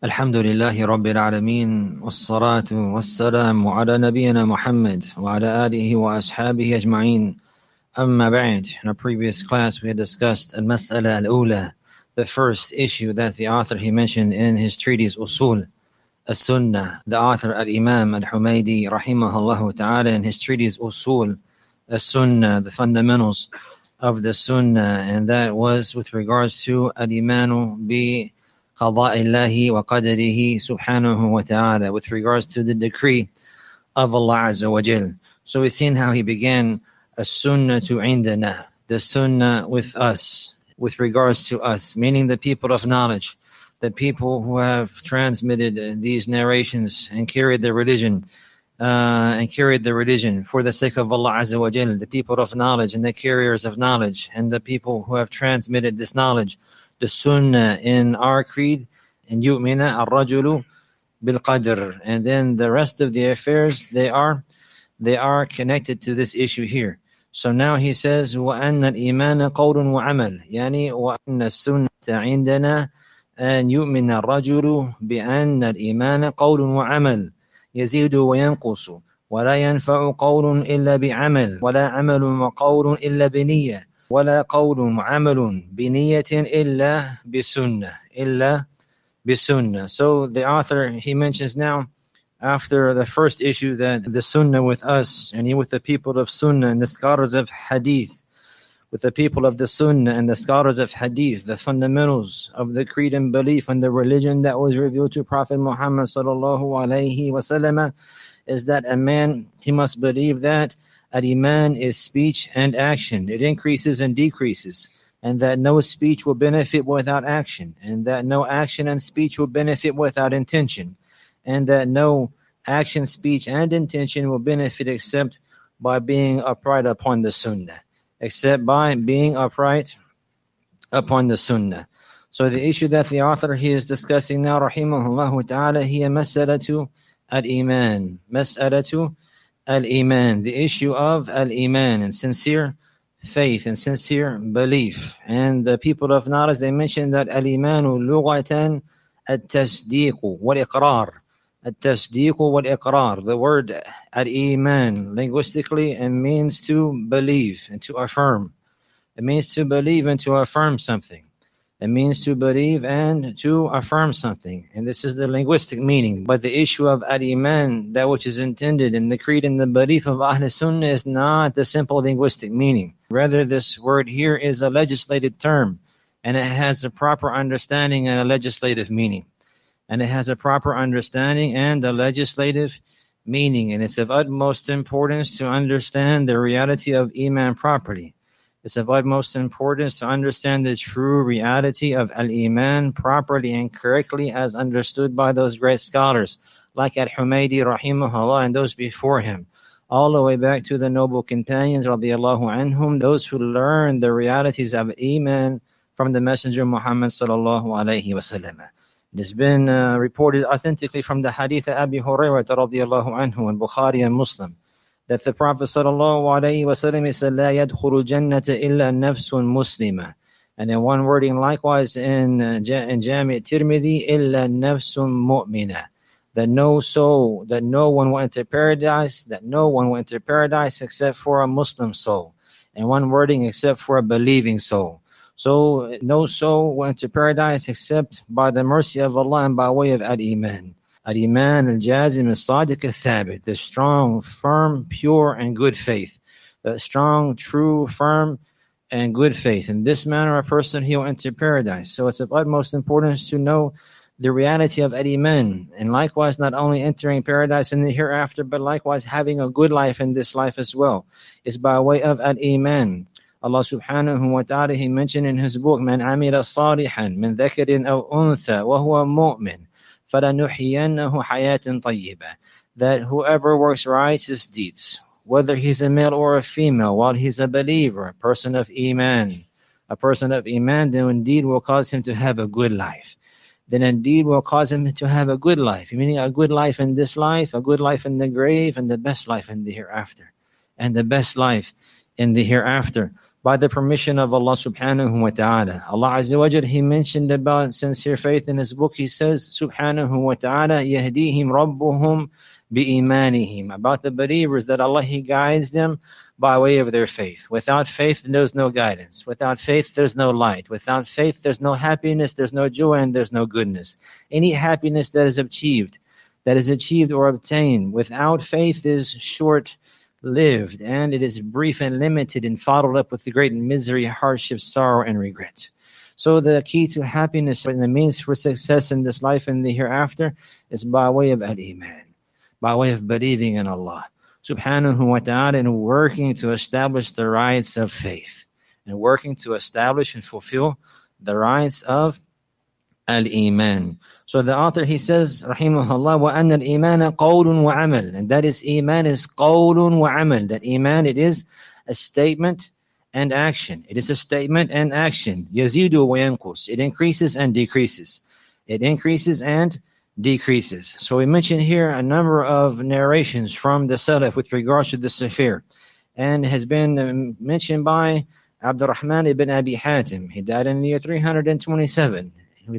الحمد لله رب العالمين والصلاة والسلام على نبينا محمد وعلى آله وأصحابه أجمعين. أما بعد. In our previous class we had discussed al-mas'ala al-ula, the first issue that the author he mentioned in his treatise Usul al-Sunnah. The author al-Imam al-Humaydi rahimahullah ta'ala in his treatise Usul al-Sunnah, the fundamentals of the Sunnah, and that was with regards to al-imanu bi قضاء الله وقدره سبحانه وتعالى, with regards to the decree of Allah Azza wa Jal. So we've seen how he began as-sunnatu indana, the sunnah with us, with regards to us, meaning the people of knowledge, the people who have transmitted these narrations and carried the religion for the sake of Allah Azza wa Jal, the people of knowledge and the carriers of knowledge, and the people who have transmitted this knowledge, the sunnah in our creed, and yu'mina ar-rajulu bil-qadr, and then the rest of the affairs, they are connected to this issue here. So now he says وَأَنَّ الْإِيمَانَ قَوْلٌ وَعَمَلٌ, يعني وَأَنَّ السُنَّةَ عِنْدَنَا أَنْ يُؤْمِنَ الرَّجُلُ بِأَنَّ الْإِيمَانَ قَوْلٌ وَعَمَلٌ يزيد وينقص ولا ينفع قول إلا بعمل ولا عمل وقول إلا بنية ولا قول وعمل بنية إلا بسنة. So the author, he mentions now, after the first issue, that the sunnah with us, and with the people of sunnah and the scholars of hadith, with the people of the sunnah and the scholars of hadith, the fundamentals of the creed and belief and the religion that was revealed to Prophet Muhammad sallallahu alaihi wasallam, is that a man, he must believe that al-iman is speech and action. It increases and decreases, and that no speech will benefit without action, and that no action and speech will benefit without intention, and that no action, speech, and intention will benefit except by being upright upon the sunnah. Except by being upright upon the sunnah. So the issue that the author he is discussing now, rahimahullah ta'ala, hiya mas'alatu al-iman. Mas'alatu al-iman, the issue of al-iman, and sincere faith and sincere belief. And the people of knowledge, they mentioned that al-imanu lughatan at-tasdiq wal-iqrar. At-tasdiq wal-iqrar. The word al-iman linguistically, it means to believe and to affirm. It means to believe and to affirm something. It means to believe and to affirm something. And this is the linguistic meaning. But the issue of al-iman, that which is intended in the creed and the belief of Ahl Sunnah, is not the simple linguistic meaning. Rather, this word here is a legislated term, and it has a proper understanding and a legislative meaning. And it has a proper understanding and a legislative meaning. And it's of utmost importance to understand the reality of iman properly. It's of utmost importance to understand the true reality of al-iman properly and correctly, as understood by those great scholars like al-Humaydi rahimahullah and those before him, all the way back to the noble companions radiyallahu anhum, those who learned the realities of iman from the Messenger Muhammad sallallahu alayhi wasallam. It has been reported authentically from the hadith of Abi Hurairah radiyallahu anhu in Bukhari and Muslim, that the Prophet sallallahu alayhi wasallam said, "La yadkhulu al-jannata illa nafsun muslima." And in one wording likewise in Jami' Tirmidhi, "Illa nafsun mu'mina." That no soul, that no one will enter paradise, except for a Muslim soul. And one wording, except for a believing soul. So no soul will enter paradise except by the mercy of Allah and by way of al-iman. Al-iman al-jazim al-sadiq al-thabit, the strong, firm, pure, and good faith. The strong, true, firm, and good faith. In this manner, a person, he will enter paradise. So it's of utmost importance to know the reality of al-iman. And likewise, not only entering paradise in the hereafter, but likewise having a good life in this life as well, is by way of al-iman. Allah subhanahu wa ta'ala, he mentioned in his book, "Man amila salihan min dhakarin aw untha wa huwa mu'min falanuhyiyannahu hayatan tayyibah." That whoever works righteous deeds, whether he's a male or a female, while he's a believer, a person of iman, then indeed will cause him to have a good life. Meaning a good life in this life, a good life in the grave, and the best life in the hereafter. by the permission of Allah subhanahu wa ta'ala. Allah Azza wa Jal, He mentioned about sincere faith in His book. He says, subhanahu wa ta'ala, yahdihim rabbuhum bi-imanihim. About the believers, that Allah, He guides them by way of their faith. Without faith, there's no guidance. Without faith, there's no light. Without faith, there's no happiness, there's no joy, and there's no goodness. Any happiness that is achieved or obtained without faith is short-lived, and it is brief and limited and followed up with the great misery, hardship, sorrow, and regret. So the key to happiness and the means for success in this life and the hereafter is by way of al-Iman, by way of believing in Allah subhanahu wa ta'ala, and working to establish the rights of faith, and working to establish and fulfill the rights of al-Iman. So the author, he says, rahimahullah, وَأَنَّ الْإِيمَانَ قَوْلٌ وَعَمَلٌ. And that is, Iman is قَوْلٌ وَعَمَلٌ. That Iman, it is a statement and action. It is a statement and action. يَزِيدُ وَيَنْقُص. It increases and decreases. It increases and decreases. So we mentioned here a number of narrations from the Salaf with regards to this affair, and has been mentioned by Abdurrahman ibn Abi Hatim. He died in the year 327. We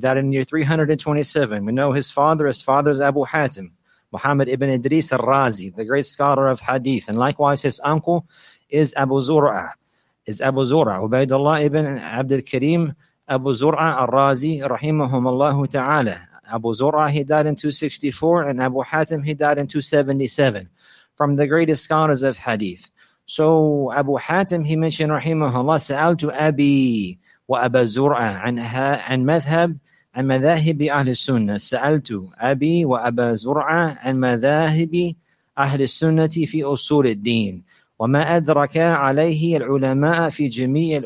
know his father is Abu Hatim, Muhammad ibn Idris al-Razi, the great scholar of hadith. And likewise, his uncle is Abu Zur'a. Ubaidullah ibn Abdul Karim Abu Zur'a al-Razi, rahimahumullah ta'ala. Abu Zur'a, he died in 264, and Abu Hatim, he died in 277, from the greatest scholars of hadith. So Abu Hatim, he mentioned, rahimahullah, سألت أبي وأبا زرعة عن مذاهب أهل السنة. سألت أبي وأبا زرعة عن مذاهب أهل السنة في أصول الدين وما أدرك عليه العلماء في جميع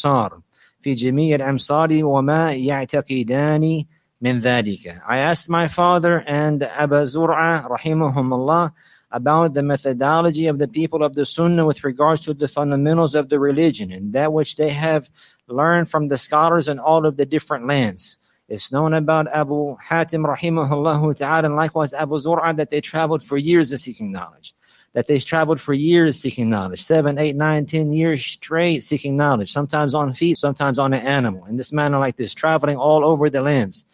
الأمصار وما يعتقدان من ذلك. I asked my father and Abu Zur'a, rahimahumullah, about the methodology of the people of the Sunnah with regards to the fundamentals of the religion, and that which they have learned from the scholars in all of the different lands. It's known about Abu Hatim, rahimahullah ta'ala, and likewise Abu Zur'a, that they traveled for years seeking knowledge. 7, 8, 9, 10 years straight seeking knowledge, sometimes on feet, sometimes on an animal. In this manner like this, traveling all over the lands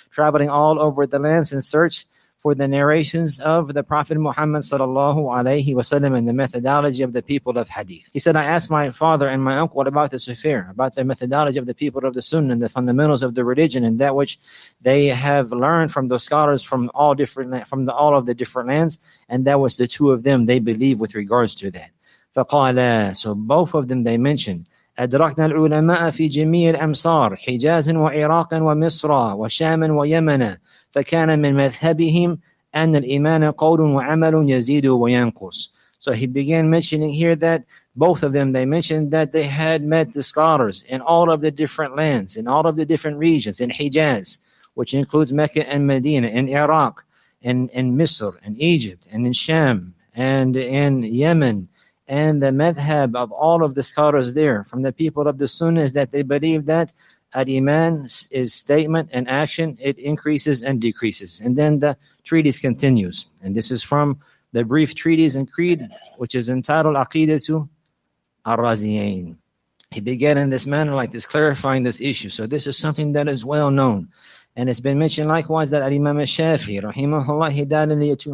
in search for the narrations of the Prophet Muhammad sallallahu alaihi wasallam and the methodology of the people of hadith. He said, I asked my father and my uncle about this affair, about the methodology of the people of the Sunnah and the fundamentals of the religion, and that which they have learned from the scholars from all of the different lands, and that was the two of them they believe with regards to that. فقال, so both of them they mentioned, أدركنا العلماء في جميع الأمصار حجاز وعراق ومصر وشام ويمن فكان من مذهبهم أن الإيمان قول وعمل يزيد وينقص. So he began mentioning here that both of them, they mentioned that they had met the scholars in all of the different lands, in all of the different regions, in Hijaz, which includes Mecca and Medina, in Iraq, in Misr, in Egypt, and in Sham, and in Yemen. And the madhab of all of the scholars there from the people of the Sunnah is that they believe that al-Iman is statement and action. It increases and decreases. And then the treatise continues. And this is from the brief treatise and creed, which is entitled Aqidatu al-Raziyain. He began in this manner like this, clarifying this issue. So this is something that is well known. And it's been mentioned likewise that Imam al-Shafi'i, rahimahullah, he died in the year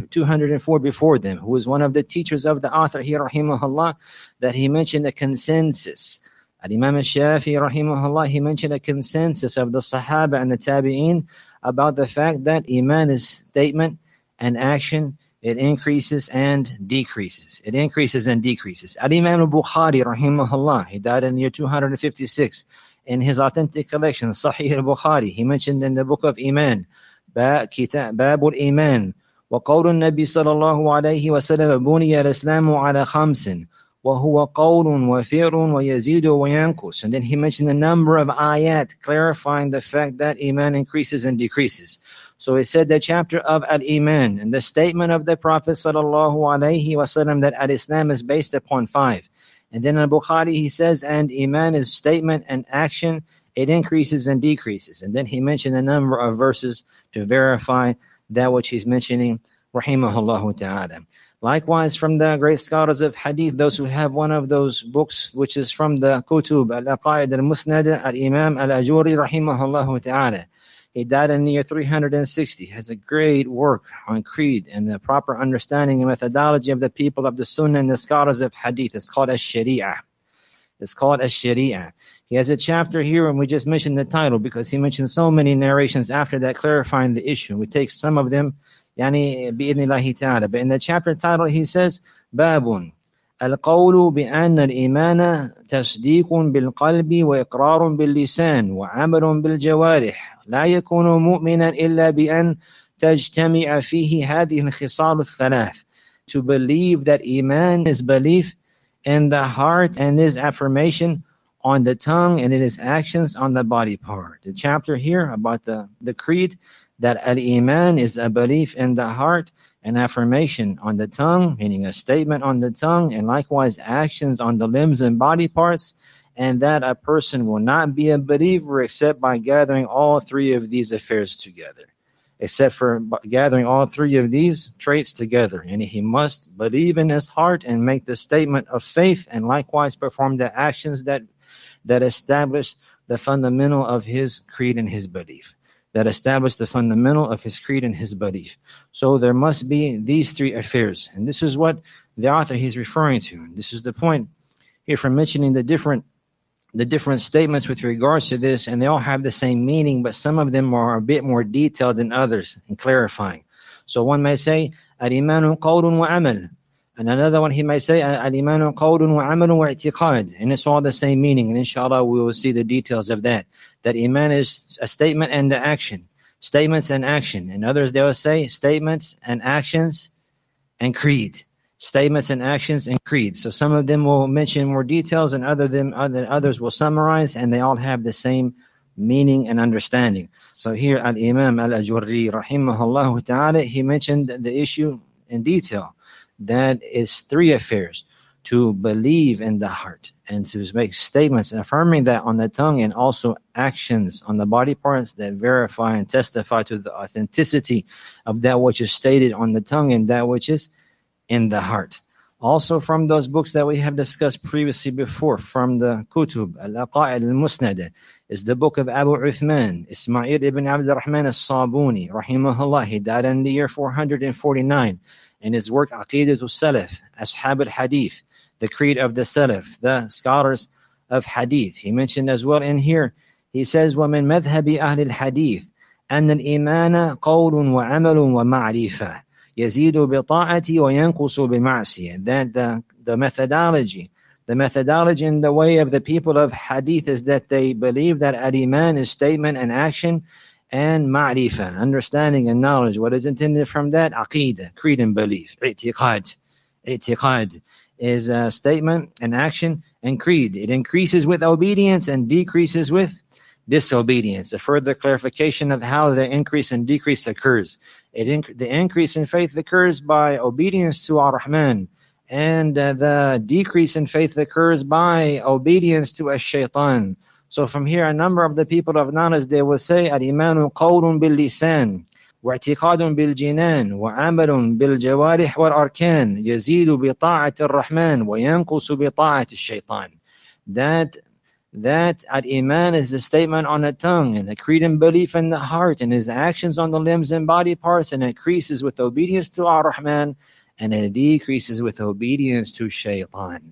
204 before them, who was one of the teachers of the author here, rahimahullah, that he mentioned a consensus. Imam al-Shafi'i, rahimahullah, he mentioned a consensus of the Sahaba and the Tabi'een about the fact that Iman is statement and action. It increases and decreases. Al-Imam al-Bukhari, rahimahullah, he died in the year 256. In his authentic collection, Sahih al-Bukhari, he mentioned in the book of Iman, Bab al-Iman, وقول النبي صلى الله عليه وسلم بني الإسلام على خمس وهو قول وفعل ويزيد وينقص. And then he mentioned a number of ayat clarifying the fact that Iman increases and decreases. So he said the chapter of Al-Iman and the statement of the Prophet sallallahu alaihi wasallam that Al-Islam is based upon 5. And then in Bukhari he says, and Iman is statement and action, it increases and decreases. And then he mentioned a number of verses to verify that which he's mentioning, rahimahullah ta'ala. Likewise, from the great scholars of hadith, those who have one of those books, which is from the Kutub, Al-Aqaid al-Musnada, Al-Imam Al-Ajuri, rahimahullah ta'ala. He died in the year 360. Has a great work on creed and the proper understanding and methodology of the people of the Sunnah and the scholars of hadith. It's called Ash-Shari'ah. It's called Ash-Shari'ah. He has a chapter here, and we just mentioned the title because he mentioned so many narrations after that clarifying the issue. We take some of them, يعني بإذن الله تعالى. But in the chapter title, he says, باب القول بأن الإيمان تصديق بالقلب وإقرار باللسان وعمل بالجوارح لا يكون مؤمنا إلا بأن تجتمع فيه هذه الخصال الثلاث. To believe that Iman is belief in the heart and is affirmation on the tongue and it is actions on the body part. The chapter here about the creed, that al-Iman is a belief in the heart and affirmation on the tongue, meaning a statement on the tongue, and likewise actions on the limbs and body parts, and that a person will not be a believer except by gathering all three of these affairs together, except for gathering all three of these traits together. And he must believe in his heart and make the statement of faith, and likewise perform the actions that establish the fundamental of his creed and his belief. That establish the fundamental of his creed and his belief. So there must be these three affairs. And this is what the author he's referring to. And this is the point here from mentioning the different statements with regards to this, and they all have the same meaning, but some of them are a bit more detailed than others in clarifying. So one may say, al-imanu qawlun wa amal. And another one he may say, al-imanu qawlun wa amalun wa i'tiqad. And it's all the same meaning. And inshallah we will see the details of that. That Iman is a statement and the action. Statements and action. And others they will say statements and actions and creed. Statements and actions and creed. So some of them will mention more details and others will summarize, and they all have the same meaning and understanding. So here Al-Imam Al-Ajuri rahimahullah ta'ala, he mentioned the issue in detail. That is three affairs: to believe in the heart and to make statements affirming that on the tongue, and also actions on the body parts that verify and testify to the authenticity of that which is stated on the tongue and that which is in the heart. Also from those books that we have discussed previously before, from the Kutub, Al-Aqaid al-Musnada, is the book of Abu Uthman, Ismail ibn Abd al-Rahman al-Sabuni, rahimahullah. He died in the year 449. In his work, Aqidat al-Salaf, Ashab al-Hadith, the creed of the Salaf, the scholars of Hadith. He mentioned as well in here, he says, وَمِن مَذْهَبِ أَهْلِ الْحَدِيثِ أَنَّ الْإِيمَانَ قَوْلٌ وَعَمَلٌ وَمَعْرِفَةٌ يَزِيدُ بِطَاعَةِ وَيَنْقُصُ بِمَعْصِيَةٍ. That the methodology in the way of the people of Hadith is that they believe that al-Iman is statement and action, and ma'rifah, understanding and knowledge. What is intended from that? Aqidah, creed and belief. I'tiqad is a statement and action and creed. It increases with obedience and decreases with disobedience. A further clarification of how the increase and decrease occurs. The increase in faith occurs by obedience to Ar-Rahman, and the decrease in faith occurs by obedience to Ash-Shaytan. So from here, a number of the people of knowledge, they will say, al-imanu qawlun bil-lisan, wa-i'tiqadun bil-jinan, wa-amalun bil-jawarih wal-arkan, yazidu bi-ta'ati ar-Rahman, wa yanqusu bi-ta'ati ash-shaytan. That al-Iman is a statement on the tongue, and the creed and belief in the heart, and his actions on the limbs and body parts, and it increases with obedience to Ar-Rahman, and it decreases with obedience to Shaytan.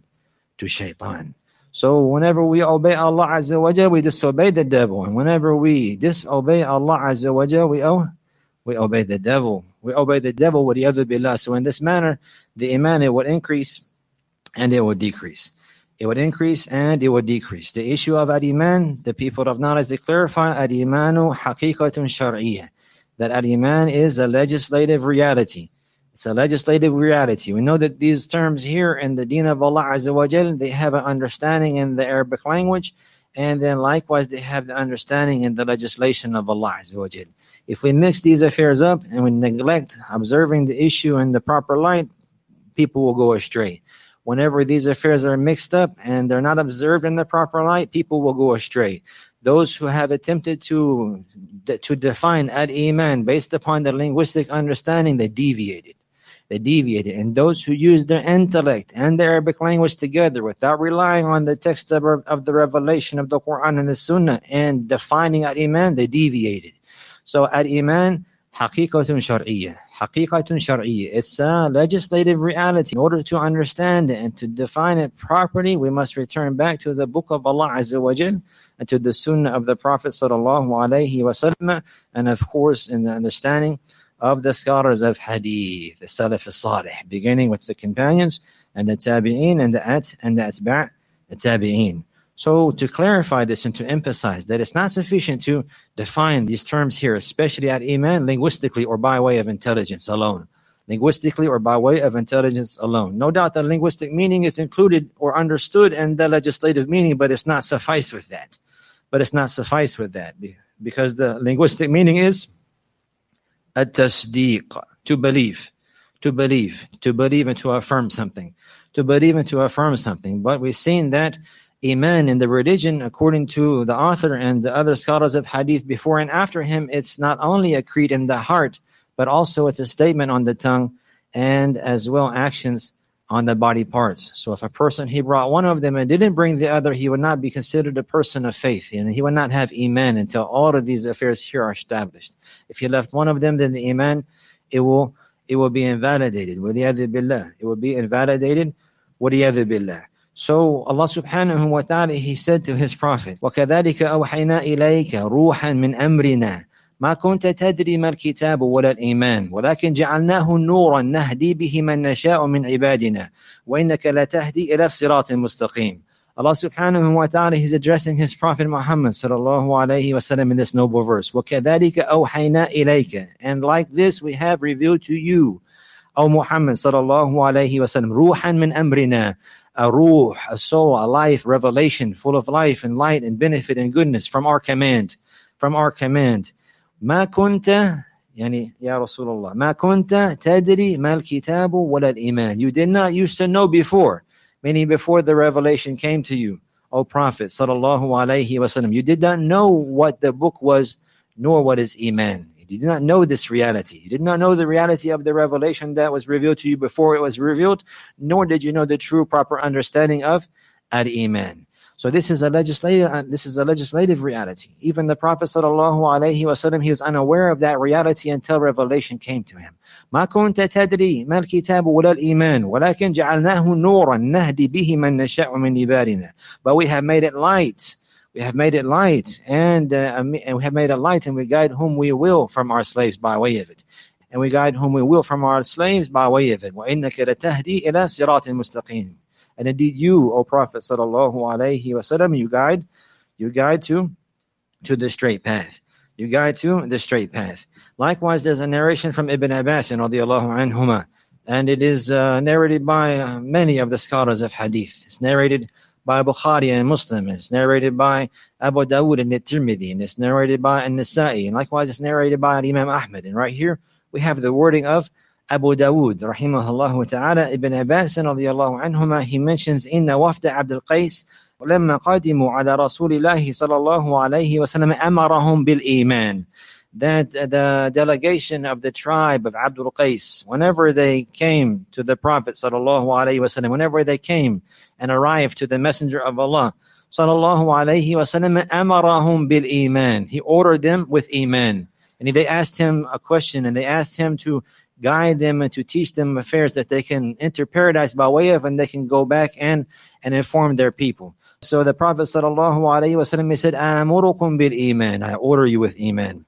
So whenever we obey Allah Azza wa Jal, we disobey the devil. And whenever we disobey Allah Azza wa Jal, we obey the devil. We obey the devil with yadu billah. So in this manner, the Iman, it would increase and it would decrease. It would increase and it would decrease. The issue of al-Iman, the people of knowledge, they clarify al-Imanu haqiqatun shar'iyyah. That al-Iman is a legislative reality. It's a legislative reality. We know that these terms here in the deen of Allah Azza wa Jal, they have an understanding in the Arabic language, and then likewise they have the understanding in the legislation of Allah Azza wa Jal. If we mix these affairs up and we neglect observing the issue in the proper light, people will go astray. Whenever these affairs are mixed up and they're not observed in the proper light, people will go astray. Those who have attempted to define al-Iman based upon the linguistic understanding, they deviated. They deviated. And those who used their intellect and the Arabic language together without relying on the text of the revelation of the Quran and the Sunnah and defining al-Iman, they deviated. So al-Iman, haqiqatun shar'iyyah. Haqiqatun shar'iyyah. It's a legislative reality. In order to understand it and to define it properly, we must return back to the book of Allah Azza wa Jal and to the Sunnah of the Prophet sallallahu alaihi wasallam, and of course in the understanding of the scholars of Hadith, the Salaf al-Salih, beginning with the companions and the Tabi'een and the Atba' the Tabi'een. So to clarify this and to emphasize that it's not sufficient to define these terms here, especially at Iman, linguistically or by way of intelligence alone. Linguistically or by way of intelligence alone. No doubt the linguistic meaning is included or understood in the legislative meaning, but it's not suffice with that. Because the linguistic meaning is at-tasdeeq, to believe and to affirm something. But we've seen that Iman in the religion, according to the author and the other scholars of Hadith before and after him, it's not only a creed in the heart, but also it's a statement on the tongue and as well actions on the body parts. So if a person, he brought one of them and didn't bring the other, he would not be considered a person of faith, and he would not have Iman until all of these affairs here are established. If he left one of them, then the Iman, it will be invalidated. وَلِيَذِ بِاللَّهِ. It will be invalidated. وَلِيَذِ بِاللَّهِ. So Allah subhanahu wa ta'ala, He said to His Prophet, وَكَذَلِكَ أَوْحَيْنَا إِلَيْكَ رُوحًا مِنْ أَمْرِنَا ما كنت تدري ما الكتاب ولا الإيمان ولكن جعلناه نورا نهدي به من نشاء من عبادنا وإنك لتهدي إلى الصراط المستقيم. Allah subhanahu wa ta'ala is addressing His Prophet Muhammad sallallahu alayhi wa sallam in this noble verse. وَكَذَلِكَ أَوْحَيْنَا إِلَيْكَ. And like this we have revealed to you, O Muhammad sallallahu alayhi wa sallam, رُوحًا مِنْ أَمْرِنَا. A ruh, a soul, a life, revelation, full of life and light and benefit and goodness from our command. ما كنت يعني يا رسول الله ما كنت تدري ما الكتاب ولا الإيمان. You did not used to know before, meaning before the revelation came to you, O Prophet sallallahu alaihi wasallam. You did not know what the book was, nor what is Iman. You did not know this reality. You did not know the reality of the revelation that was revealed to you before it was revealed, nor did you know the true proper understanding of al-Iman. So this is a legislative reality. Even the Prophet sallallahu alaihi wasallam, he was unaware of that reality until revelation came to him. ما كنت تدري ما الكتاب ولا الإيمان ولكن جعلناه نورا نهدي به من نشاء من عبادنا. But we have made it light. And we guide whom we will from our slaves by way of it. وَإِنَّكَ لَتَهْدِي إِلَى صِرَاطٍ مُسْتَقِيمٍ. And indeed you, O Prophet sallallahu alaihi wasallam, you guide to the straight path. Likewise, there's a narration from Ibn Abbas radiyallahu anhuma, and it is narrated by many of the scholars of Hadith. It's narrated by Bukhari and Muslim. It's narrated by Abu Dawud and Tirmidhi, and it's narrated by An-Nasa'i, and likewise it's narrated by Imam Ahmad. And right here we have the wording of Abu Dawud, rahimahullah ta'ala. Ibn Abbas radiyallahu anhuma, he mentions, Inna wafda Abdul Qais ولما قدموا على رسول الله صلى الله عليه وسلم أمرهم بالإيمان. That the delegation of the tribe of Abdul Qais, whenever they came to the Prophet sallallahu alaihi wasallam, whenever they came and arrived to the Messenger of Allah sallallahu alaihi wasallam, أمرهم بالإيمان. He ordered them with Iman. And they asked him a question, and they asked him to guide them and to teach them affairs that they can enter paradise by way of, and they can go back and inform their people. So the Prophet sallallahu alaihi wasallam, he said, "Amurukum bil iman." I order you with Iman.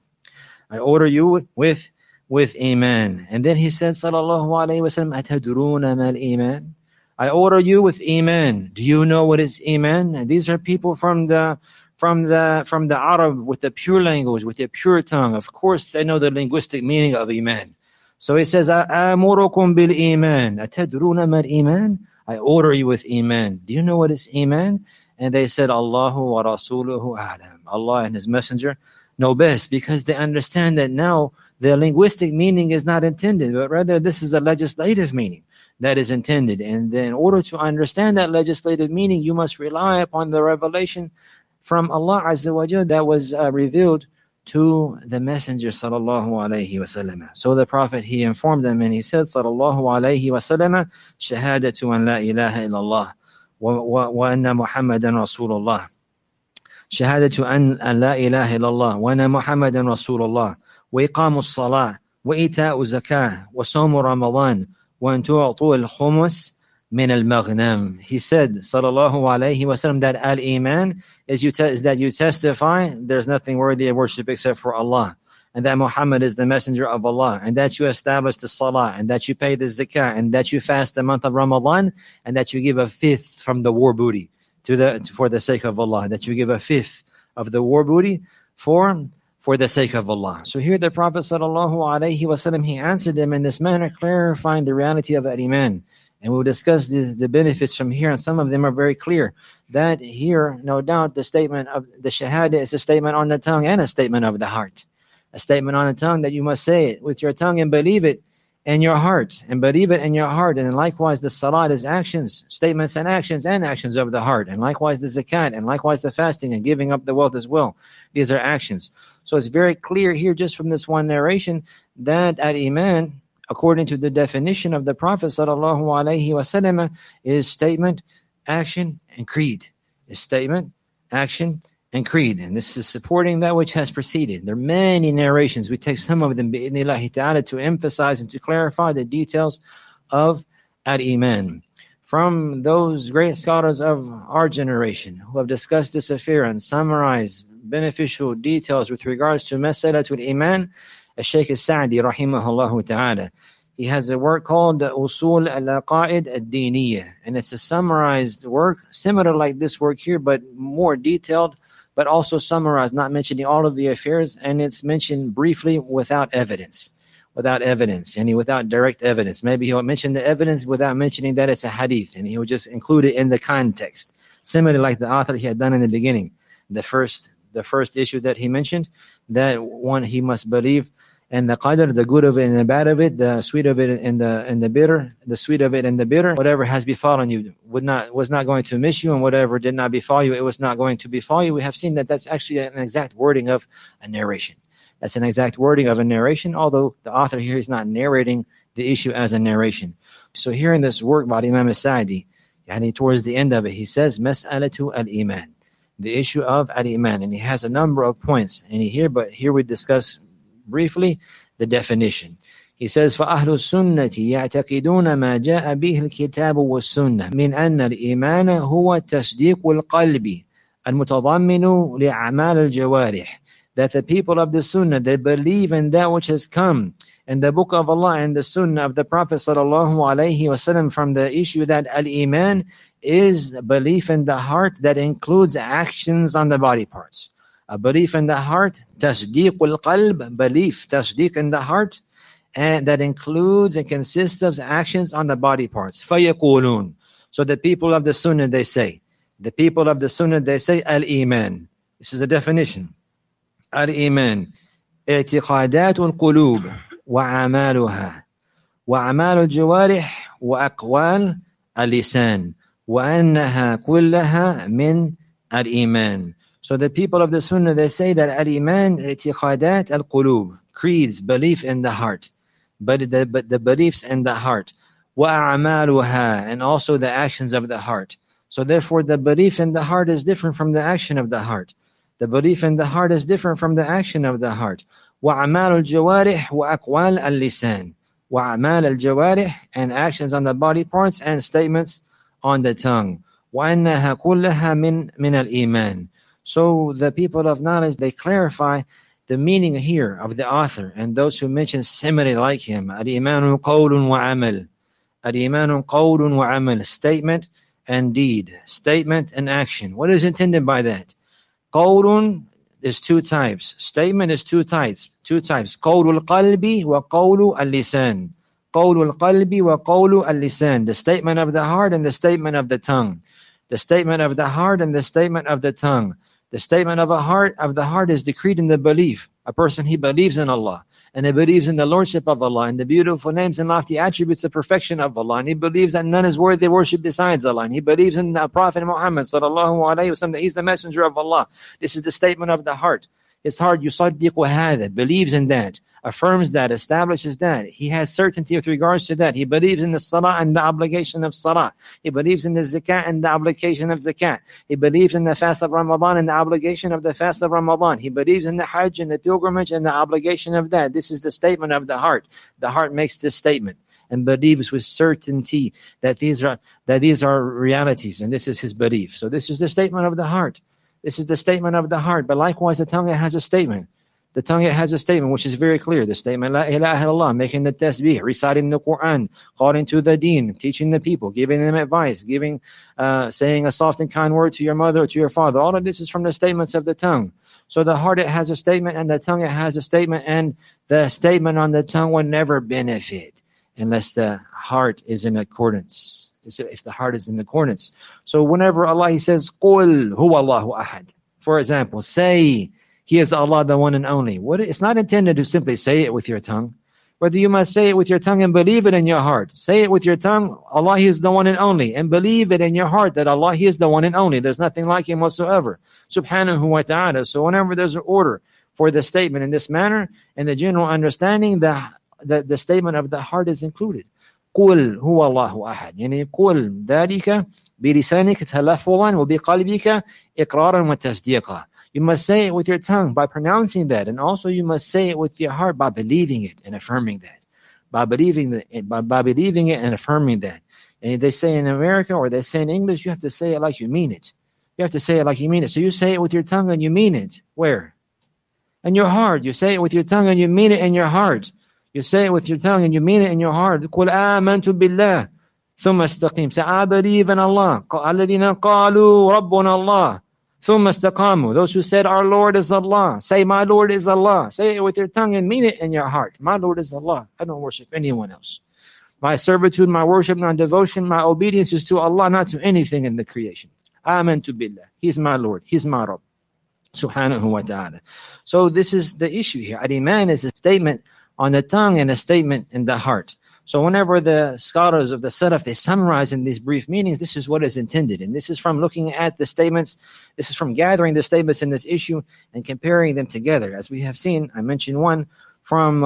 And then he said, sallallahu alaihi wasallam, "Atadruna mal iman." I order you with Iman. Do you know what is Iman? And these are people from the Arab, with the pure language, with the pure tongue. Of course, they know the linguistic meaning of Iman. So he says, "Amurukum bil iman." Atadruna mal iman. I order you with Iman. Do you know what is Iman? And they said, "Allahu wa rasuluhu a'lam." Allah and His Messenger know best, because they understand that now the linguistic meaning is not intended, but rather this is a legislative meaning that is intended. And then in order to understand that legislative meaning, you must rely upon the revelation from Allah Azza wa Jalla that was revealed to the Messenger sallallahu alayhi wasallam. So the Prophet, he informed them and he said sallallahu alayhi wasallam, shahadatu an la ilaha illallah wa anna Muhammadan Rasulullah. Shahadatu an la ilaha illallah wa anna Muhammadan Rasulullah. Wa iqamu as-salah wa ita'u zakah wa sawmu Ramadan wa an tu'atu al-khumus min al-maghnam. He said, sallallahu alayhi wasallam, that al-iman is that you testify there's nothing worthy of worship except for Allah, and that Muhammad is the messenger of Allah, and that you establish the salah, and that you pay the zakah, and that you fast the month of Ramadan, and that you give a fifth from the war booty for the sake of Allah, that you give a fifth of the war booty for the sake of Allah. So here the Prophet sallallahu alayhi wasallam, he answered them in this manner, clarifying the reality of al-iman. And we'll discuss the benefits from here, and some of them are very clear. That here, no doubt, the statement of the shahada is a statement on the tongue and a statement of the heart. A statement on the tongue that you must say it with your tongue and believe it in your heart, and believe it in your heart. And likewise, the salat is actions, statements and actions of the heart. And likewise, the zakat, and likewise, the fasting and giving up the wealth as well. These are actions. So it's very clear here, just from this one narration, that al-iman, according to the definition of the Prophet sallallahu alaihi wasallam, is statement, action, and creed. Is statement, action, and creed. And this is supporting that which has preceded. There are many narrations. We take some of them bi'idhnillahi ta'ala to emphasize and to clarify the details of al-iman. From those great scholars of our generation who have discussed this affair and summarized beneficial details with regards to masalatul iman, Shaykh al-Sa'di rahimahullah ta'ala. He has a work called Usul al-Aqaid al-Diniyya, and it's a summarized work, similar like this work here, but more detailed, but also summarized, not mentioning all of the affairs, and it's mentioned briefly without evidence, and without direct evidence. Maybe he'll mention the evidence without mentioning that it's a hadith, and he'll just include it in the context, similarly like the author he had done in the beginning. The first issue that he mentioned, that one he must believe, and the qadr, the good of it and the bad of it, the sweet of it and the bitter, the sweet of it and the bitter. Whatever has befallen you was not going to miss you, and whatever did not befall you, it was not going to befall you. We have seen that that's actually an exact wording of a narration. That's an exact wording of a narration, although the author here is not narrating the issue as a narration. So here in this work by Imam al-Sa'di, towards the end of it, he says, Mas'alatu al-Iman, the issue of al-Iman, and he has a number of points. And here we discuss briefly the definition. He says, فَأَهْلُ السُنَّةِ يَعْتَقِدُونَ مَا جَاءَ بِهِ الْكِتَابُ وَالسُّنَّةِ مِنْ أَنَّ الْإِيمَانَ هُوَ تَصْدِيقُ الْقَلْبِ الْمُتَضَمِّنُ لِأَعْمَالِ الْجَوَارِحِ. That the people of the Sunnah, they believe in that which has come in the book of Allah and the Sunnah of the Prophet sallallahu alaihi wasallam, from the issue that al-Iman is belief in the heart that includes actions on the body parts. A belief in the heart, tasdeequl qalb, belief, tasdeeq in the heart, and that includes and consists of actions on the body parts. فَيَقُولُونَ. So the people of the Sunnah, they say, al-Iman. This is a definition. Al-Iman, اعتقادات القلوب وأعمالها وأعمال الجوارح وأقوال اللسان وأنها كلها من الإيمان. So the people of the Sunnah, they say that al-Iman, i'tiqadat al-qulub, creeds, belief in the heart, but the beliefs in the heart, وَأَعْمَالُهَا, and also the actions of the heart. So therefore, the belief in the heart is different from the action of the heart. The belief in the heart is different from the action of the heart. وَأَعْمَالُ الْجَوَارِحِ وَأَقْوَالُ اللِّسَانِ. وَأَعْمَالُ الْجَوَارِحِ, and actions on the body parts and statements on the tongue. وَأَنَّهَا كُلَّهَا مِنَ الْإِيمَانِ. So the people of knowledge, they clarify the meaning here of the author and those who mention similarly like him. Al-imanu qawlun wa amal. Al-imanu qawlun wa amal. Statement and deed. Statement and action. What is intended by that? Qawlun is two types. Statement is two types. Qawlul qalbi wa qawlu al-lisan. Qawlul qalbi wa qawlu al-lisan. The statement of the heart and the statement of the tongue. The statement of the heart and the statement of the tongue. The statement of the heart is decreed in the belief. A person, he believes in Allah, and he believes in the Lordship of Allah, and the beautiful names and lofty attributes of perfection of Allah, and he believes that none is worthy of worship besides Allah, and he believes in the Prophet Muhammad sallallahu alaihi wasallam, that he's the messenger of Allah. This is the statement of the heart. His heart يصدق هذا, believes in that, affirms that, establishes that. He has certainty with regards to that. He believes in the salah and the obligation of salah. He believes in the zakat and the obligation of zakat. He believes in the fast of Ramadan and the obligation of the fast of Ramadan. He believes in the hajj and the pilgrimage and the obligation of that. This is the statement of the heart. The heart makes this statement and believes with certainty that these are realities, and this is his belief. So this is the statement of the heart. This is the statement of the heart. But likewise, the tongue has a statement. The tongue has a statement which is very clear. The statement, La ilaha illallah, making the tasbih, reciting the Quran, calling to the deen, teaching the people, giving them advice, saying a soft and kind word to your mother or to your father. All of this is from the statements of the tongue. So the heart, it has a statement, and the tongue, it has a statement, and the statement on the tongue will never benefit unless the heart is in accordance. If the heart is in accordance. So whenever Allah, He says, قُلْ هُوَ اللَّهُ أَحَدٌ. For example, say, He is Allah, the one and only. It's not intended to simply say it with your tongue. Whether you must say it with your tongue and believe it in your heart. Say it with your tongue, Allah, He is the one and only. And believe it in your heart that Allah, He is the one and only. There's nothing like Him whatsoever. Subhanahu wa ta'ala. So whenever there's an order for the statement in this manner, in the general understanding, the statement of the heart is included. قُلْ هُوَ اللَّهُ أَحَدٌ. يعني قُلْ ذَلِكَ بِلِسَانِكَ تَلَفُّظًا وَبِقَلْبِكَ إِقْرَارًا وَتَصْدِيقًا. You must say it with your tongue by pronouncing that, and also you must say it with your heart by believing it and affirming that. By believing it and affirming that. And they say in America, or they say in English, you have to say it like you mean it. You have to say it like you mean it. So you say it with your tongue and you mean it. Where? In your heart. You say it with your tongue and you mean it in your heart. You say it with your tongue and you mean it in your heart. قُلْ آمَنْتُ بِاللَّهِ ثُمَّ اسْتَقِيمُ. Say, I believe in Allah. الَّذِينَ قَالُوا رَبُّنَا اللَّهِ ثُمَّ اسْتَقَامُوا. Those who said, our Lord is Allah. Say, my Lord is Allah. Say it with your tongue and mean it in your heart. My Lord is Allah. I don't worship anyone else. My servitude, my worship, my devotion, my obedience is to Allah, not to anything in the creation. آمَنْتُ بِاللَّهِ. He's my Lord. He's my Rabb. Subhanahu wa ta'ala. So this is the issue here. Al-Iman is a statement on the tongue and a statement in the heart. So whenever the scholars of the Salaf, they summarize in these brief meanings, this is what is intended. And this is from looking at the statements, this is from gathering the statements in this issue and comparing them together. As we have seen, I mentioned one from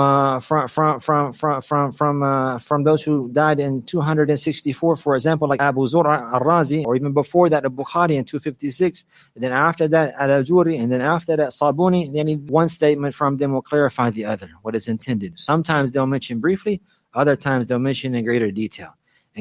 those who died in 264, for example, like Abu Zur'a al-Razi, or even before that, Al-Bukhari in 256, and then after that, Al-Ajuri, and then after that, Sabuni. And then one statement from them will clarify the other, what is intended. Sometimes they'll mention briefly, other times they'll mention in greater detail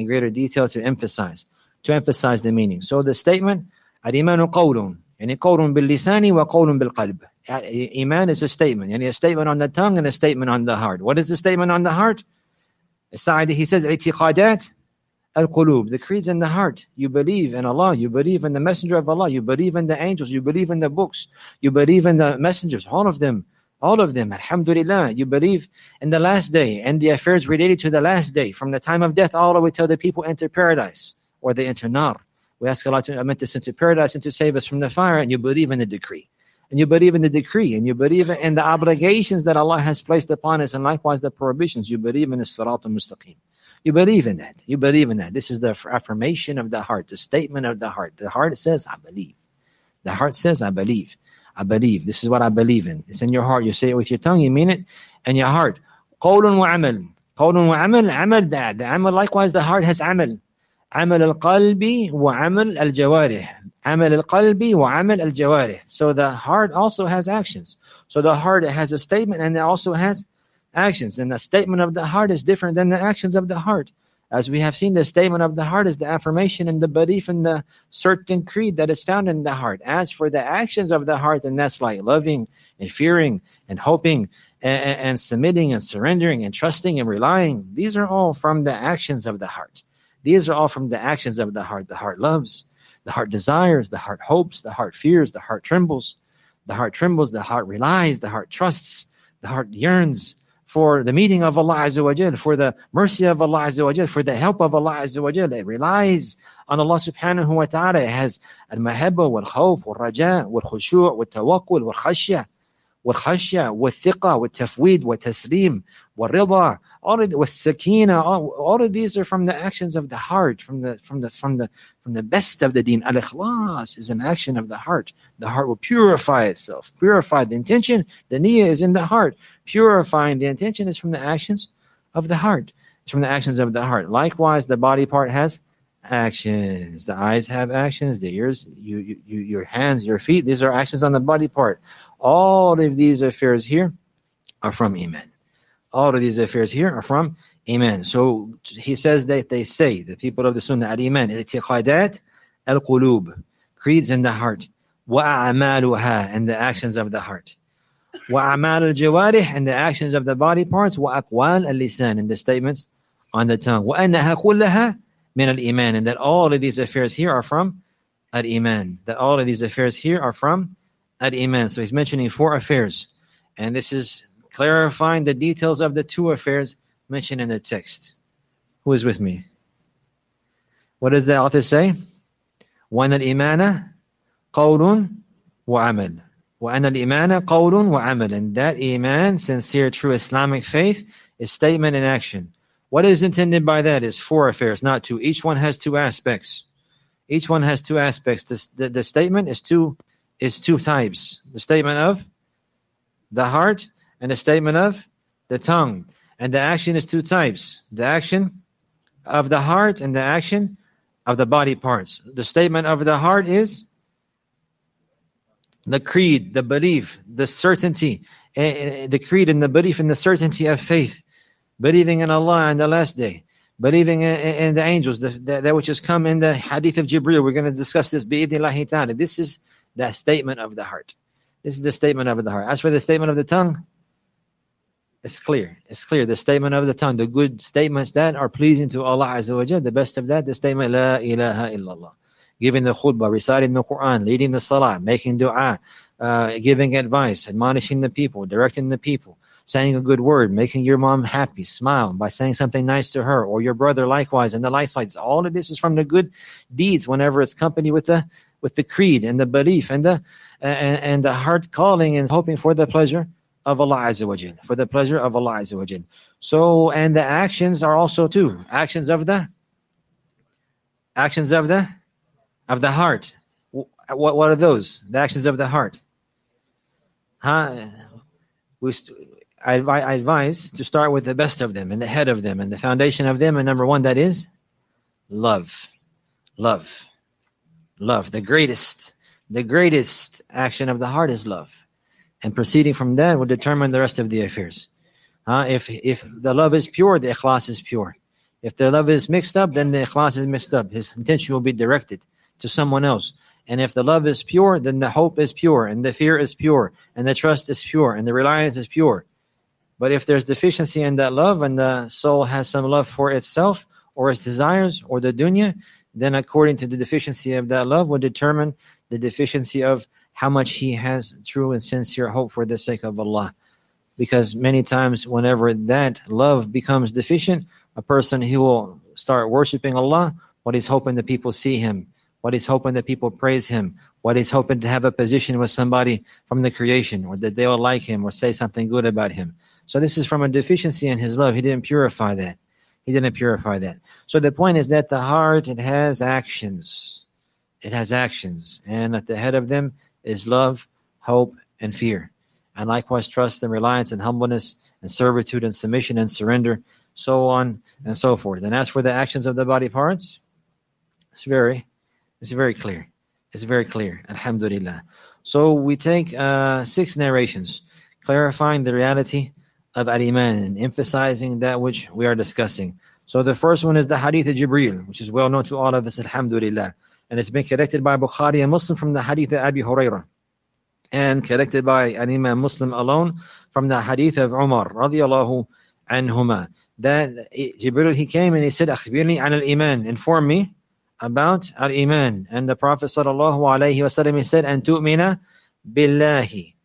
to emphasize the meaning. So the statement, al-imanu qawlun, yani qawlun bil-lisani wa qawlun bil-qalb. Iman is a statement, yani a statement on the tongue and a statement on the heart. What is the statement on the heart? Sa'idi, he says, i'tiqadat al-qulub, the creeds in the heart. You believe in Allah, you believe in the messenger of Allah, you believe in the angels, you believe in the books, you believe in the messengers, all of them, alhamdulillah. You believe in the last day and the affairs related to the last day, from the time of death all the way till the people enter paradise or they enter nar. We ask Allah to admit us into paradise and to save us from the fire, and you believe in the decree. And you believe in the decree, and you believe in the obligations that Allah has placed upon us, and likewise the prohibitions. You believe in the Sirat al-Mustaqim. You believe in that. You believe in that. This is the affirmation of the heart, the statement of the heart. The heart says, I believe. The heart says, I believe. I believe. This is what I believe in. It's in your heart. You say it with your tongue, you mean it in your heart. Qawlun wa amal. Qawlun wa amal. Amal that. The amal, likewise, the heart has amal. Amal al-qalbi wa amal al-jawarih. Amal al-qalbi wa amal al-jawarih. So the heart also has actions. So the heart, it has a statement and it also has actions. And the statement of the heart is different than the actions of the heart. As we have seen, the statement of the heart is the affirmation and the belief in the certain creed that is found in the heart. As for the actions of the heart, and that's like loving and fearing and hoping and submitting and surrendering and trusting and relying, these are all from the actions of the heart. These are all from the actions of the heart. The heart loves, the heart desires, the heart hopes, the heart fears, the heart trembles. The heart trembles, the heart relies, the heart trusts, the heart yearns for the meeting of Allah Azza wa Jal, for the mercy of Allah Azza wa Jal, for the help of Allah Azza wa Jal. It relies on Allah subhanahu wa ta'ala. It has al-mahabba, wal-khawf, wal-raja, wal-khushu', wal-tawakkul, wal-khashya, wal-thiqa, wal-tafweed, wal-taslim, wal-rida, all of was sakina, all of these are from the actions of the heart, from the best of the deen. Al-ikhlas is an action of the heart. The heart will purify itself. Purify the intention. The niyyah is in the heart. Purifying the intention is from the actions of the heart. It's from the actions of the heart. Likewise, the body part has actions. The eyes have actions. The ears, your hands, your feet, these are actions on the body part. All of these affairs here are from Iman. All of these affairs here are from Iman. So he says that they say, the people of the Sunnah, al-Iman, al-i'tiqadat, al-qulub, creeds in the heart, wa-a'maluha, and the actions of the heart, wa-a'mal al-jawarih, and the actions of the body parts, wa-aqwal al-lisan, and the statements on the tongue, wa-annaha kullaha min al-Iman, and that all of these affairs here are from al-Iman. That all of these affairs here are from al-Iman. So he's mentioning 4 affairs, and this is clarifying the details of the 2 affairs mentioned in the text. Who is with me? What does the author say? وَأَنَّ الْإِيمَانَ قَوْلٌ وَعَمَلٌ. وَأَنَّ الْإِيمَانَ قَوْلٌ وَعَمَلٌ. And that Iman, sincere, true Islamic faith, is statement and action. What is intended by that is 4 affairs, not 2. Each one has 2 aspects. Each one has 2 aspects. The statement is two types. The statement of the heart and the statement of the tongue. And the action is 2 types. The action of the heart and the action of the body parts. The statement of the heart is the creed, the belief, the certainty. The creed and the belief and the certainty of faith. Believing in Allah and the last day. Believing in the angels, that which has come in the hadith of Jibreel. We're going to discuss this bi'idhnillahi ta'ala. This is the statement of the heart. This is the statement of the heart. As for the statement of the tongue, it's clear. It's clear. The statement of the tongue, the good statements that are pleasing to Allah Azza wa Jal, the best of that, the statement, La ilaha illallah. Giving the khutbah, reciting the Quran, leading the salah, making dua, giving advice, admonishing the people, directing the people, saying a good word, making your mom happy, smile by saying something nice to her, or your brother likewise, and the like sides. All of this is from the good deeds whenever it's accompanied with the creed and the belief and the heart calling and hoping for the pleasure of Allah Azza wa Jal, for the pleasure of Allah Azza wa Jal. So, and the actions are also 2 actions of the heart. What are those? The actions of the heart. I advise to start with the best of them and the head of them and the foundation of them. And number 1, that is love. Love. Love. The greatest action of the heart is love. And proceeding from that will determine the rest of the affairs. If the love is pure, the ikhlas is pure. If the love is mixed up, then the ikhlas is mixed up. His intention will be directed to someone else. And if the love is pure, then the hope is pure, and the fear is pure, and the trust is pure, and the reliance is pure. But if there's deficiency in that love, and the soul has some love for itself, or its desires, or the dunya, then according to the deficiency of that love will determine the deficiency of how much he has true and sincere hope for the sake of Allah. Because many times whenever that love becomes deficient, a person, he will start worshiping Allah, what he's hoping that people see him, what he's hoping that people praise him, what he's hoping to have a position with somebody from the creation, or that they will like him or say something good about him. So this is from a deficiency in his love. He didn't purify that. So the point is that the heart, it has actions. It has actions. And at the head of them is love, hope, and fear. And likewise trust and reliance and humbleness and servitude and submission and surrender, so on and so forth. And as for the actions of the body parts, it's very clear. It's very clear. Alhamdulillah. So we take 6 narrations clarifying the reality of al-Iman and emphasizing that which we are discussing. So the first one is the Hadith of Jibreel, which is well known to all of us, alhamdulillah. And it's been collected by Bukhari and Muslim from the Hadith of Abi Hurairah, and collected by an Imam Muslim alone from the Hadith of Umar radiyallahu anhuma. That Jibreel, he came and he said, Akhbirni an al-Iman, inform me about al-Iman. And the Prophet sallallahu alayhi wa sallam, he said, An tu'mina billahi.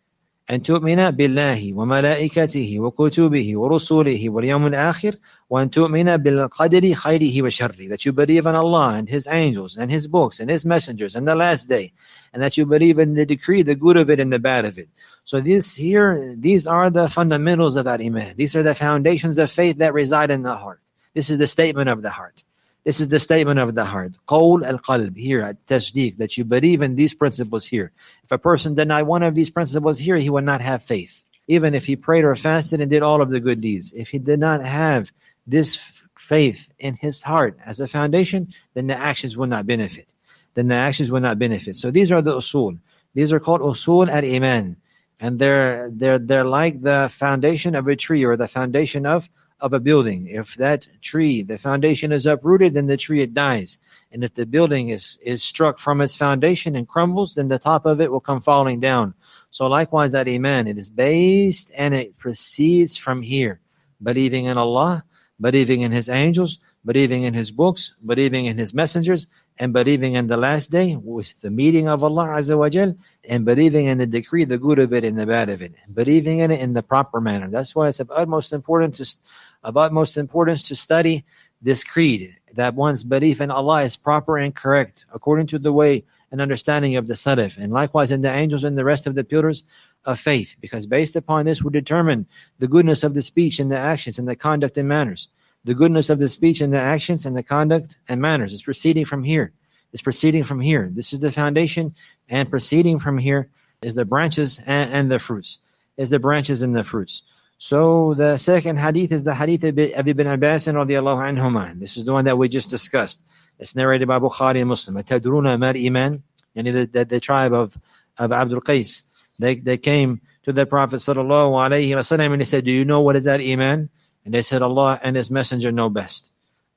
أن تؤمن بالله وملائكته وكتبه ورسله واليوم الآخر وأن تؤمن بالقدر خيره وشره, that you believe in Allah and His angels and His books and His messengers and the last day, and that you believe in the decree, the good of it and the bad of it. So these are the fundamentals of that iman. These are the foundations of faith that reside in the heart. This is the statement of the heart. This is the statement of the heart. Qawl al-qalb, here at tasdeeq, that you believe in these principles here. If a person denied one of these principles here, he would not have faith. Even if he prayed or fasted and did all of the good deeds, if he did not have this faith in his heart as a foundation, then the actions will not benefit. So these are the usul. These are called usul al-iman. And they're like the foundation of a tree or the foundation of a building. If that tree, the foundation is uprooted, then the tree, it dies. And if the building is struck from its foundation and crumbles, then the top of it will come falling down. So likewise, that iman, it is based and it proceeds from here. Believing in Allah, believing in His angels, believing in His books, believing in His messengers, and believing in the last day with the meeting of Allah Azza wa Jal, and believing in the decree, the good of it and the bad of it, and believing in it in the proper manner. That's why it's of utmost importance to study this creed, that one's belief in Allah is proper and correct according to the way and understanding of the Salaf, and likewise in the angels and the rest of the pillars of faith, because based upon this we determine the goodness of the speech and the actions and the conduct and manners. The goodness of the speech and the actions and the conduct and manners is proceeding from here. This is the foundation, and proceeding from here is the branches and the fruits. So the second hadith is the hadith of Ibn Abbas radiallahu anhuma. This is the one that we just discussed. It's narrated by Bukhari and Muslim. Tadruna mal iman, and the tribe of Abdul Qais. They came to the Prophet sallallahu alaihi wasallam and they said, "Do you know what is that iman?" And they said, "Allah and His Messenger know best."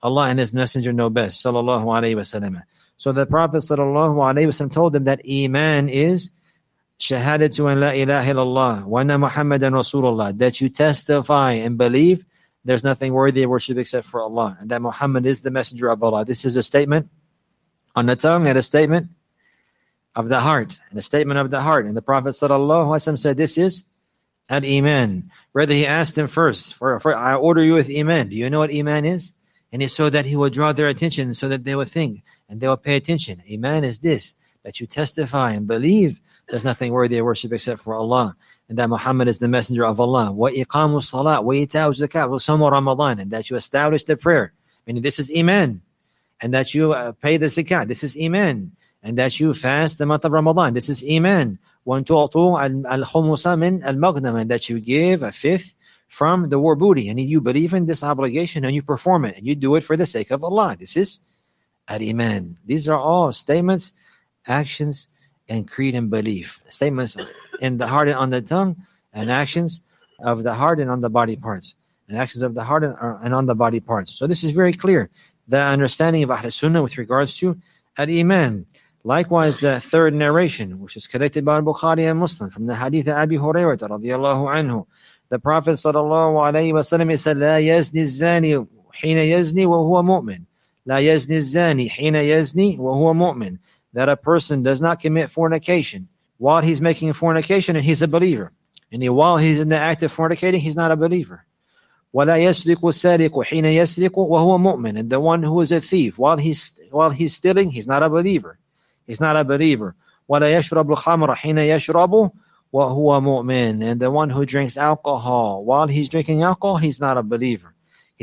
Sallallahu alaihi wasallam. So the Prophet sallallahu alaihi wasallam told them that iman is shahadatu an la ilaha illallah wa anna Muhammadan Rasulullah, that you testify and believe there's nothing worthy of worship except for Allah, and that Muhammad is the messenger of Allah. This is a statement on the tongue and a statement of the heart, and the Prophet sallallahu alaihi wasallam said this is al-iman. Rather, he asked him first, for I order you with iman. Do you know what iman is? And it's so that he will draw their attention, so that they will think and they will pay attention. Iman is this, that you testify and believe there's nothing worthy of worship except for Allah, and that Muhammad is the messenger of Allah. Wa iqamu salat, wa ita'u zakat, wa samu Ramadan, and that you establish the prayer. Meaning this is iman. And that you pay the zakat. This is iman. And that you fast the month of Ramadan. This is iman. Wa tu'tu al-khumusa min al-maghnam, and that you give a fifth from the war booty. And you believe in this obligation and you perform it. And you do it for the sake of Allah. This is al-iman. These are all statements, actions, and creed and belief. Statements in the heart and on the tongue, and actions of the heart and on the body parts. And actions of the heart and on the body parts. So this is very clear. The understanding of Ahl Sunnah with regards to al-iman. Likewise, the third narration, which is collected by Bukhari and Muslim, from the hadith of Abi Hurairah radiyallahu anhu. The Prophet sallallahu alayhi wa sallam said, "La yazni az-zani hina yazni wa huwa mu'min." La yazni az-zani hina yazni wa huwa mu'min. That a person does not commit fornication while he's making fornication and he's a believer. And while he's in the act of fornicating, he's not a believer. وَلَا يَسْرِقُ السَّارِقُ حِينَ يَسْرِقُ وَهُوَ مُؤْمِنٌ. And the one who is a thief, while he's stealing, he's not a believer. وَلَا يَشْرَبُ الْخَمْرَ حِينَ يَشْرَبُ وَهُوَ مُؤْمِنٌ. And the one who drinks alcohol, while he's drinking alcohol, he's not a believer.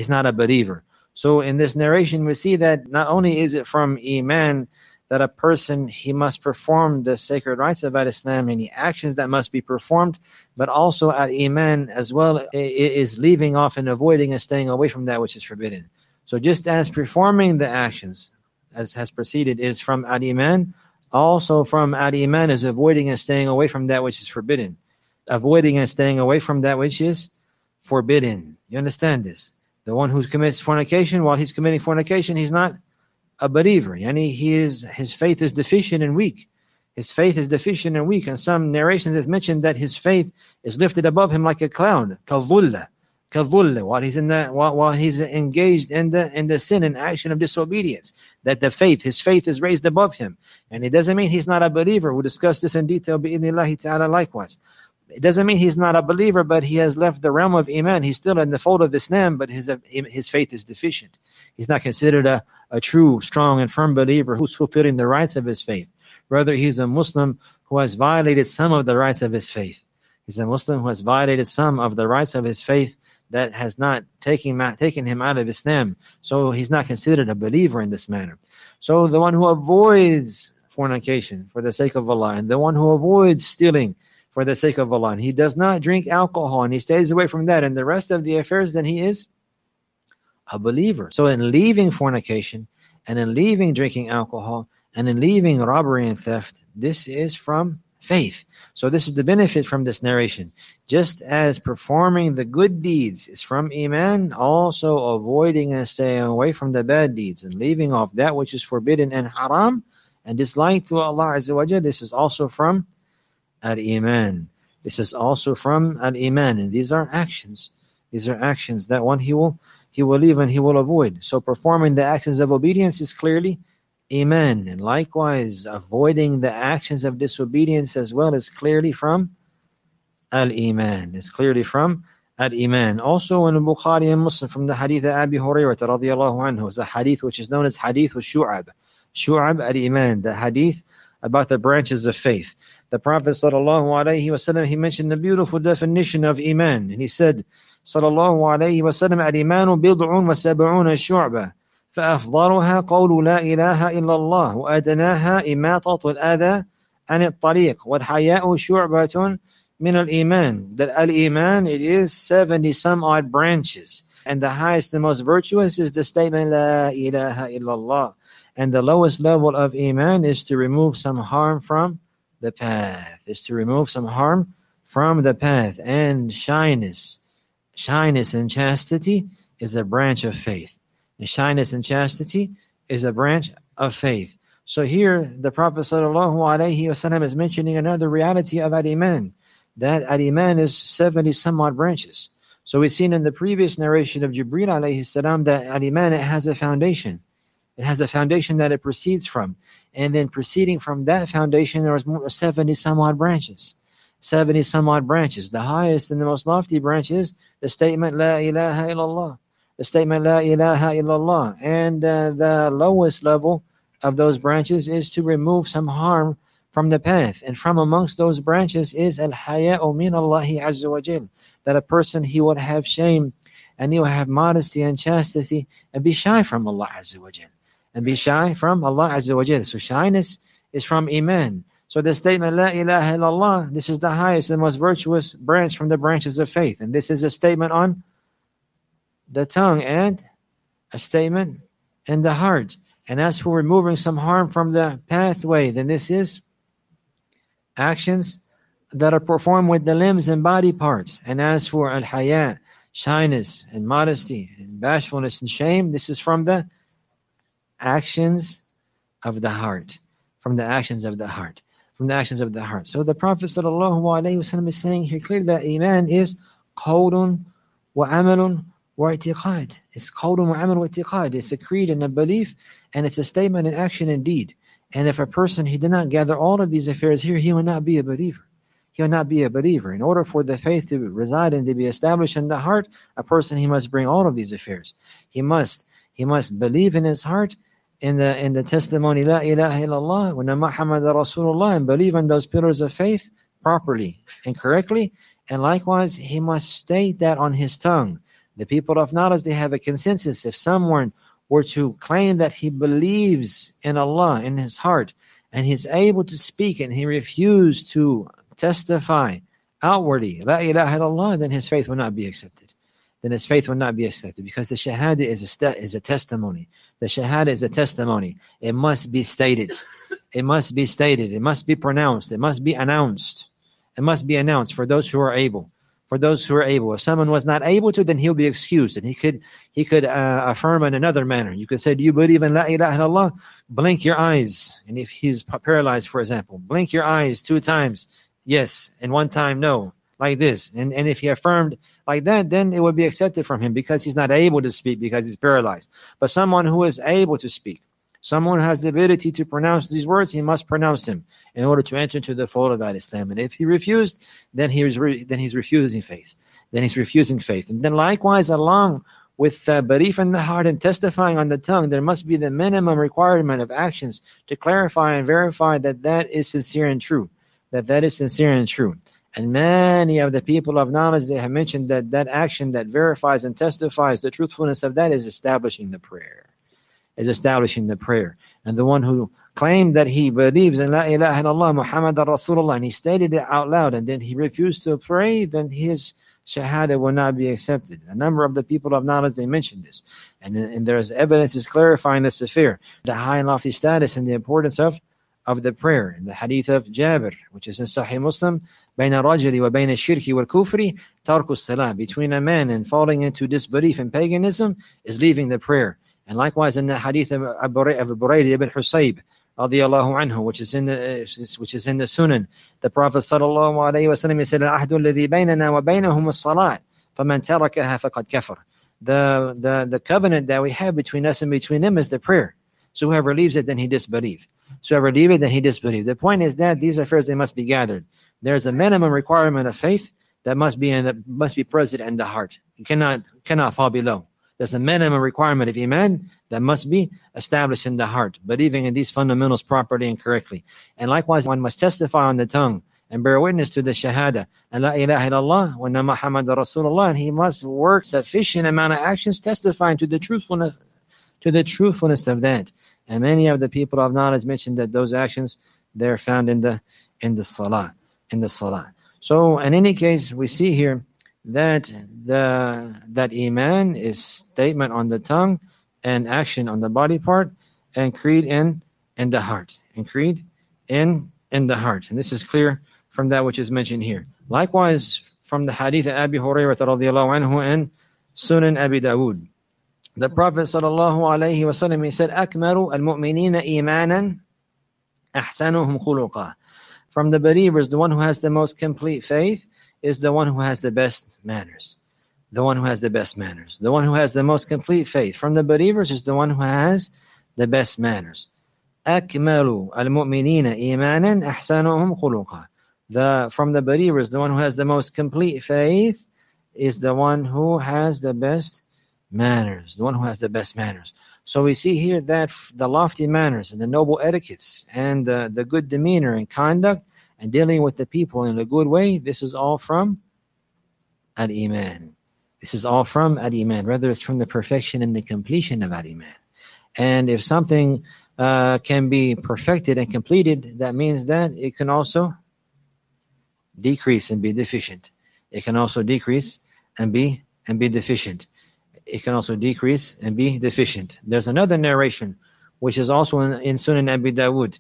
So in this narration, we see that not only is it from iman that a person, he must perform the sacred rites of Islam and the actions that must be performed, but also al-iman as well is leaving off and avoiding and staying away from that which is forbidden. So just as performing the actions, as has preceded, is from al-iman, also from al-iman is avoiding and staying away from that which is forbidden. Avoiding and staying away from that which is forbidden. You understand this? The one who commits fornication, while he's committing fornication, he's not a believer. His faith is deficient and weak. And some narrations have mentioned that his faith is lifted above him like a cloud, كَظُلَّ, while he's engaged in the sin and action of disobedience. That his faith is raised above him, and it doesn't mean he's not a believer. We'll discuss this in detail bi'idhnillahi ta'ala likewise. It doesn't mean he's not a believer, but he has left the realm of Iman. He's still in the fold of Islam, but his faith is deficient. He's not considered a true, strong, and firm believer who's fulfilling the rights of his faith. Rather, he's a Muslim who has violated some of the rights of his faith. He's a Muslim who has violated some of the rights of his faith that has not taken him out of Islam. So he's not considered a believer in this manner. So the one who avoids fornication for the sake of Allah, and the one who avoids stealing for the sake of Allah, and he does not drink alcohol, and he stays away from that and the rest of the affairs, then he is a believer. So in leaving fornication, and in leaving drinking alcohol, and in leaving robbery and theft, this is from faith. So this is the benefit from this narration. Just as performing the good deeds is from Iman, also avoiding and staying away from the bad deeds and leaving off that which is forbidden and haram and disliked to Allah Azza wa Jalla, this is also from Al-Iman. This is also from Al-Iman. And these are actions. These are actions that one he will leave and he will avoid. So performing the actions of obedience is clearly Iman. And likewise, avoiding the actions of disobedience as well is clearly from Al-Iman. It's clearly from Al-Iman. Also in Bukhari and Muslim from the hadith of Abi Hurairah radiyallahu anhu, is a hadith which is known as hadith of Shu'ab. Shu'ab Al-Iman, the hadith about the branches of faith. The Prophet sallallahu alaihi wasallam, he mentioned a beautiful definition of Iman. And he said, sallallahu alaihi wasallam, Al-Imanu bid'un wa sab'una shu'ba. فأفضلها قول لا إله إلا الله وأدناها إماطة الأذى عن الطريق والحياء شعبة من الإيمان. That Al-Iman, it is 70 some odd branches, and the highest and most virtuous is the statement La ilaha illallah, and the lowest level of Iman is to remove some harm from the path, and shyness and chastity is a branch of faith. And shyness and chastity is a branch of faith. So here, the Prophet ﷺ is mentioning another reality of Al-Iman, that Al-Iman is 70 some odd branches. So we've seen in the previous narration of Jibreel alayhi salam that Al-Iman, it has a foundation. It has a foundation that it proceeds from. And then proceeding from that foundation, there are 70 some odd branches. 70 some odd branches. The highest and the most lofty branch is the statement La ilaha illallah. The statement La ilaha illallah. And the lowest level of those branches is to remove some harm from the path. And from amongst those branches is Al-Haya'u min Allahi Azza wa Jal. That a person, he would have shame and he will have modesty and chastity and be shy from Allah Azza wa Jal. And be shy from Allah Azza wa Jal. So shyness is from Iman. So the statement La ilaha illallah, this is the highest and most virtuous branch from the branches of faith. And this is a statement on the tongue and a statement in the heart. And as for removing some harm from the pathway, then this is actions that are performed with the limbs and body parts. And as for al-haya, shyness and modesty and bashfulness and shame, this is from the actions of the heart. So the Prophet ﷺ is saying here clearly that Iman is qawlun wa amalun wa i'tiqad. It's qawlun wa amalun wa i'tiqad. It's a creed and a belief, and it's a statement and action and deed. And if a person, he did not gather all of these affairs here, he will not be a believer. He will not be a believer. In order for the faith to reside and to be established in the heart, a person, he must bring all of these affairs. He must believe in his heart in the testimony La ilaha illallah wa Muhammad Rasulullah, and believe in those pillars of faith properly and correctly. And likewise, he must state that on his tongue. The people of knowledge, they have a consensus. If someone were to claim that he believes in Allah in his heart, and he's able to speak, and he refused to testify outwardly La ilaha illallah, then his faith will not be accepted. Because the shahada is a testimony. The shahada is a testimony. It must be stated. It must be pronounced. It must be announced. It must be announced for those who are able. If someone was not able to, then he'll be excused, and he could affirm in another manner. You could say, do you believe in La ilaha illallah? Blink your eyes. And if he's paralyzed, for example, blink your eyes 2 times, yes, and 1 time, no, like this. And if he affirmed like that, then it would be accepted from him, because he's not able to speak because he's paralyzed. But someone who is able to speak, someone who has the ability to pronounce these words, he must pronounce them. in order to enter into the fold of Islam. And if he refused, then he's refusing faith. Then he's refusing faith. And then likewise, along with belief in the heart and testifying on the tongue, there must be the minimum requirement of actions to clarify and verify that that is sincere and true. That is sincere and true. And many of the people of knowledge, they have mentioned that that action that verifies and testifies the truthfulness of that is establishing the prayer. And the one who claimed that he believes in La ilaha illallah Muhammad Rasulullah, and he stated it out loud, and then he refused to pray, then his shahada will not be accepted. A number of the people of knowledge, they mentioned this. And there's evidence is clarifying this affair, the high and lofty status and the importance of the prayer. In the hadith of Jabir, which is in Sahih Muslim, بين الرجل وبين الشرك والكفر ترك الصلاة, between a man and falling into disbelief and paganism is leaving the prayer. And likewise in the hadith of Burayd ibn Husayb radiyallahu anhu, which is in the Sunan, the Prophet sallallahu alayhi wa sallam, he said, العهد الذي بيننا وبينهم الصلاة فمن تركها فقد كفر. The covenant that we have between us and between them is the prayer. So whoever leaves it, then he disbelieved. So whoever leaves it, then he disbelieved. The point is that these affairs, they must be gathered. There's a minimum requirement of faith that must be present in the heart. You cannot fall below. There's a minimum requirement of iman that must be established in the heart, believing in these fundamentals properly and correctly. And likewise, one must testify on the tongue and bear witness to the shahada and la ilaha illallah wa anna Muhammad Rasulullah, and he must work sufficient amount of actions testifying to the truthfulness of that. And many of the people of knowledge mentioned that those actions, they're found in the salah. So in any case, we see here that that iman is statement on the tongue and action on the body part, and creed in the heart. And creed in the heart. And this is clear from that which is mentioned here. Likewise, from the hadith of Abi Hurairah radiyallahu anhu and Sunan Abi Dawood, the Prophet sallallahu alayhi wa sallam, he said, أكمل المؤمنين إيمانا أحسنهم خلقا. From the believers, the one who has the most complete faith is the one who has the best manners. The one who has the best manners. The one who has the most complete faith from the believers is the one who has the best manners. أكمل المؤمنين إيمانا أحسنهم خلقا. From the believers, the one who has the most complete faith is the one who has the best manners. The one who has the best manners. So we see here that the lofty manners and the noble etiquettes and the good demeanor and conduct and dealing with the people in a good way, this is all from Al-Iman. This is all from Al-Iman. Rather, it's from the perfection and the completion of Al-Iman. And if something can be perfected and completed, that means that it can also decrease and be deficient. It can also decrease and be deficient. It can also decrease and be deficient. There's another narration, which is also in Sunan Abi Dawood.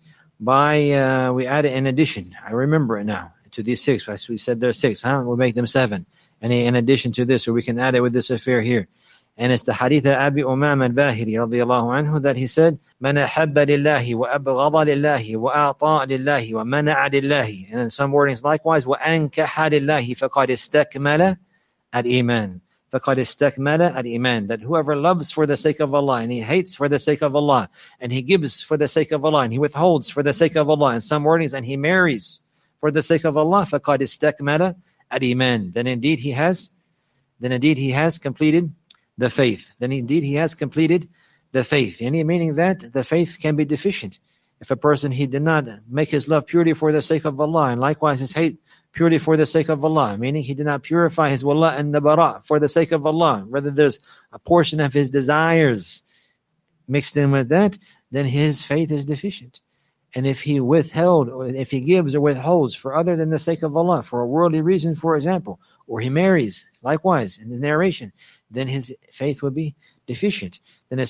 We added an addition. I remember it now to these 6. As we said, there's 6. We'll make them 7. And in addition to this, so we can add it with this affair here. And it's the hadith of Abi Umam al-Bahili radiyallahu anhu that he said, "Man ahabba lillahi wa abghada lillahi wa a'ta lillahi wa mana'a lillahi." And in some wordings likewise, wa ankaha lillahi faqad istakmala al-iman. فَقَدْ اسْتَكْمَلَ الْإِيمَانِ. That whoever loves for the sake of Allah, and he hates for the sake of Allah, and he gives for the sake of Allah, and he withholds for the sake of Allah, in some wordings, and he marries for the sake of Allah, فَقَدْ اسْتَكْمَلَ الْإِيمَانِ. Then indeed he has completed the faith. Any meaning that the faith can be deficient. If a person, he did not make his love purely for the sake of Allah, and likewise his hate purely for the sake of Allah, meaning he did not purify his wala and the bara for the sake of Allah. Rather, there's a portion of his desires mixed in with that, then his faith is deficient. And if he withheld, or if he gives or withholds for other than the sake of Allah, for a worldly reason, for example, or he marries, likewise, in the narration, then his faith would be deficient.